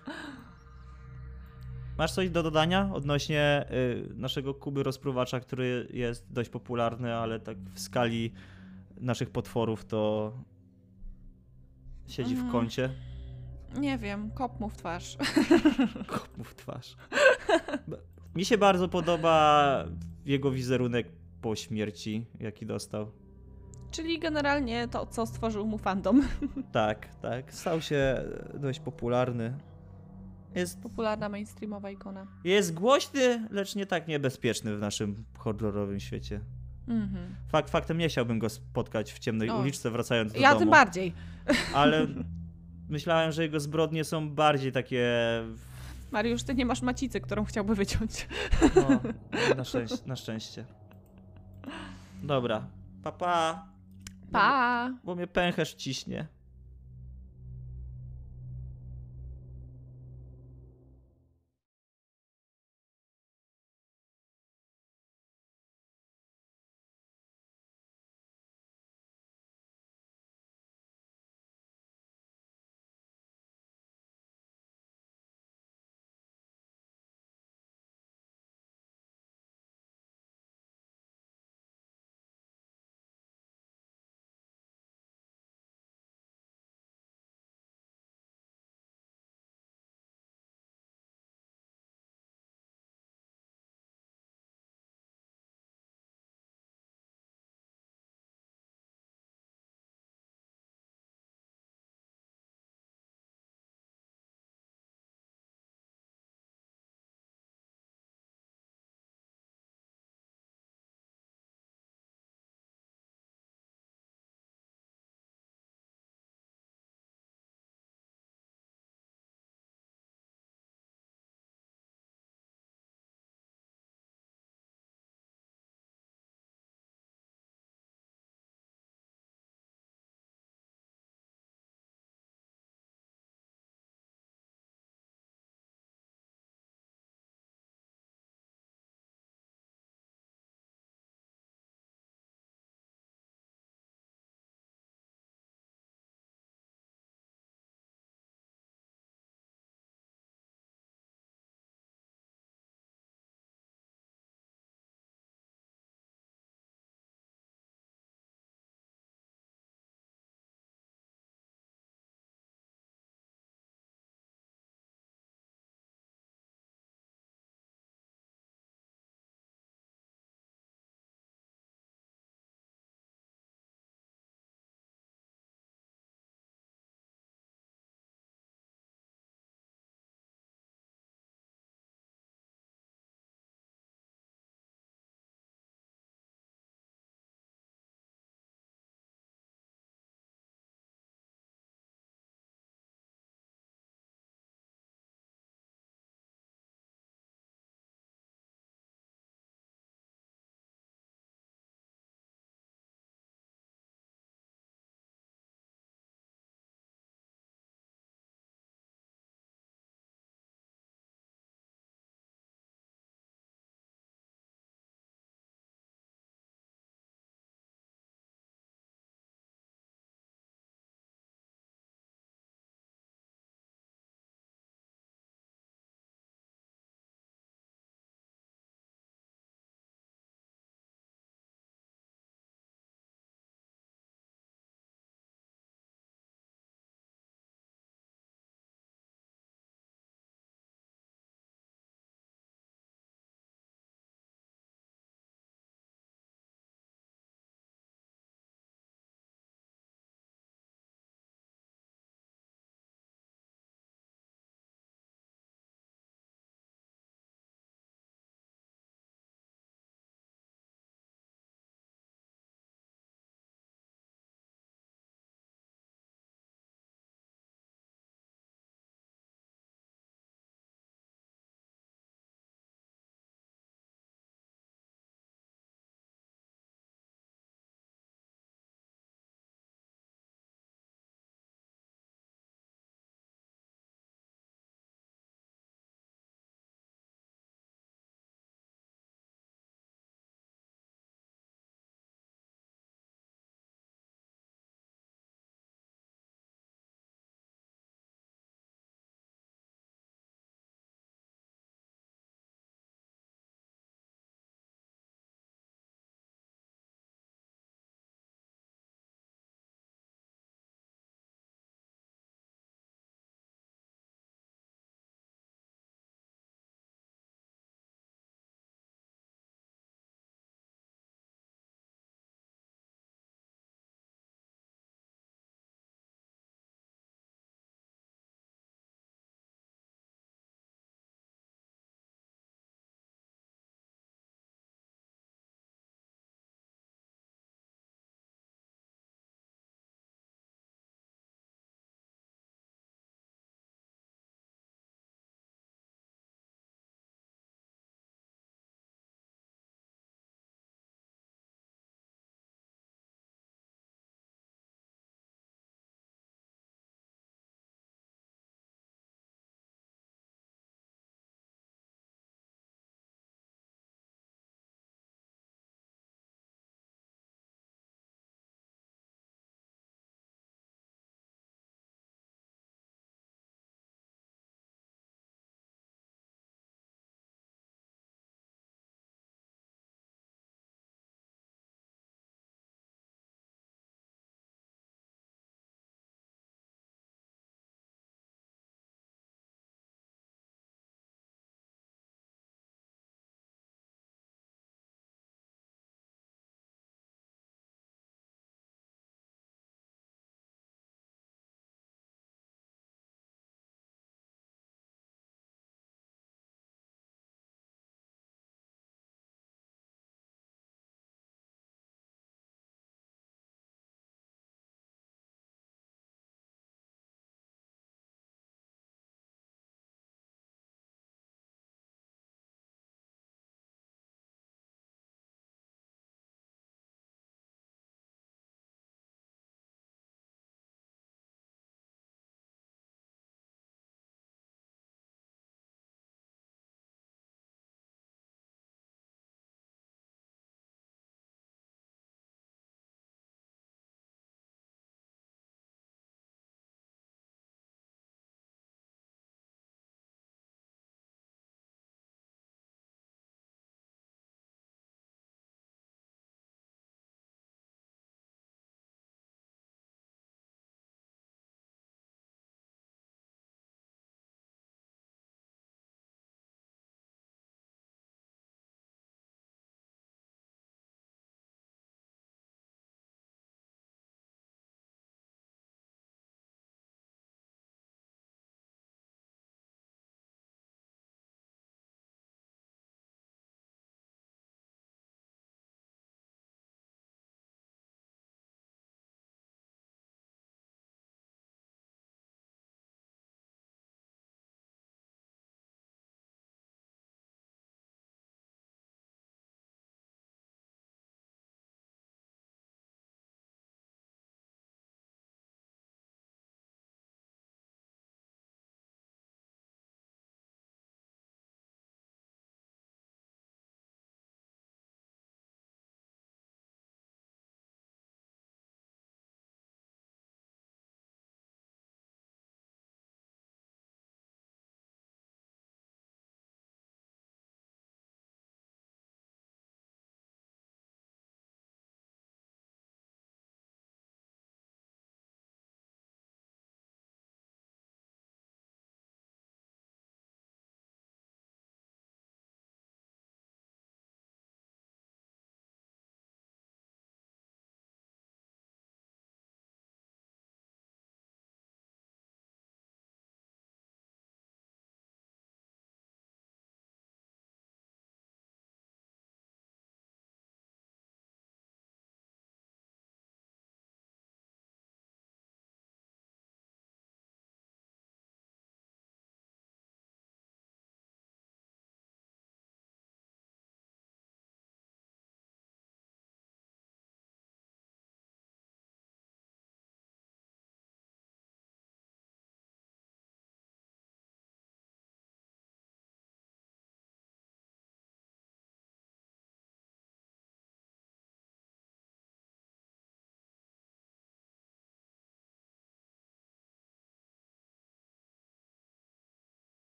Masz coś do dodania odnośnie y, naszego Kuby rozpruwacza, który jest dość popularny, ale tak w skali naszych potworów to siedzi w kącie? Nie wiem, kop mu w twarz. Kop mu w twarz. Mi się bardzo podoba jego wizerunek po śmierci, jaki dostał. Czyli generalnie to, co stworzył mu fandom. Tak, tak. Stał się dość popularny. Jest, Popularna mainstreamowa ikona. jest głośny, lecz nie tak niebezpieczny w naszym horrorowym świecie. Mhm. Fakt, faktem nie chciałbym go spotkać w ciemnej O. uliczce wracając do Ja domu. tym bardziej. Ale myślałem, że jego zbrodnie są bardziej takie... Mariusz, ty nie masz macicy, którą chciałby wyciąć. No, na, szczęście, na szczęście. Dobra. Pa, pa. Pa! Bo mnie pęcherz ciśnie.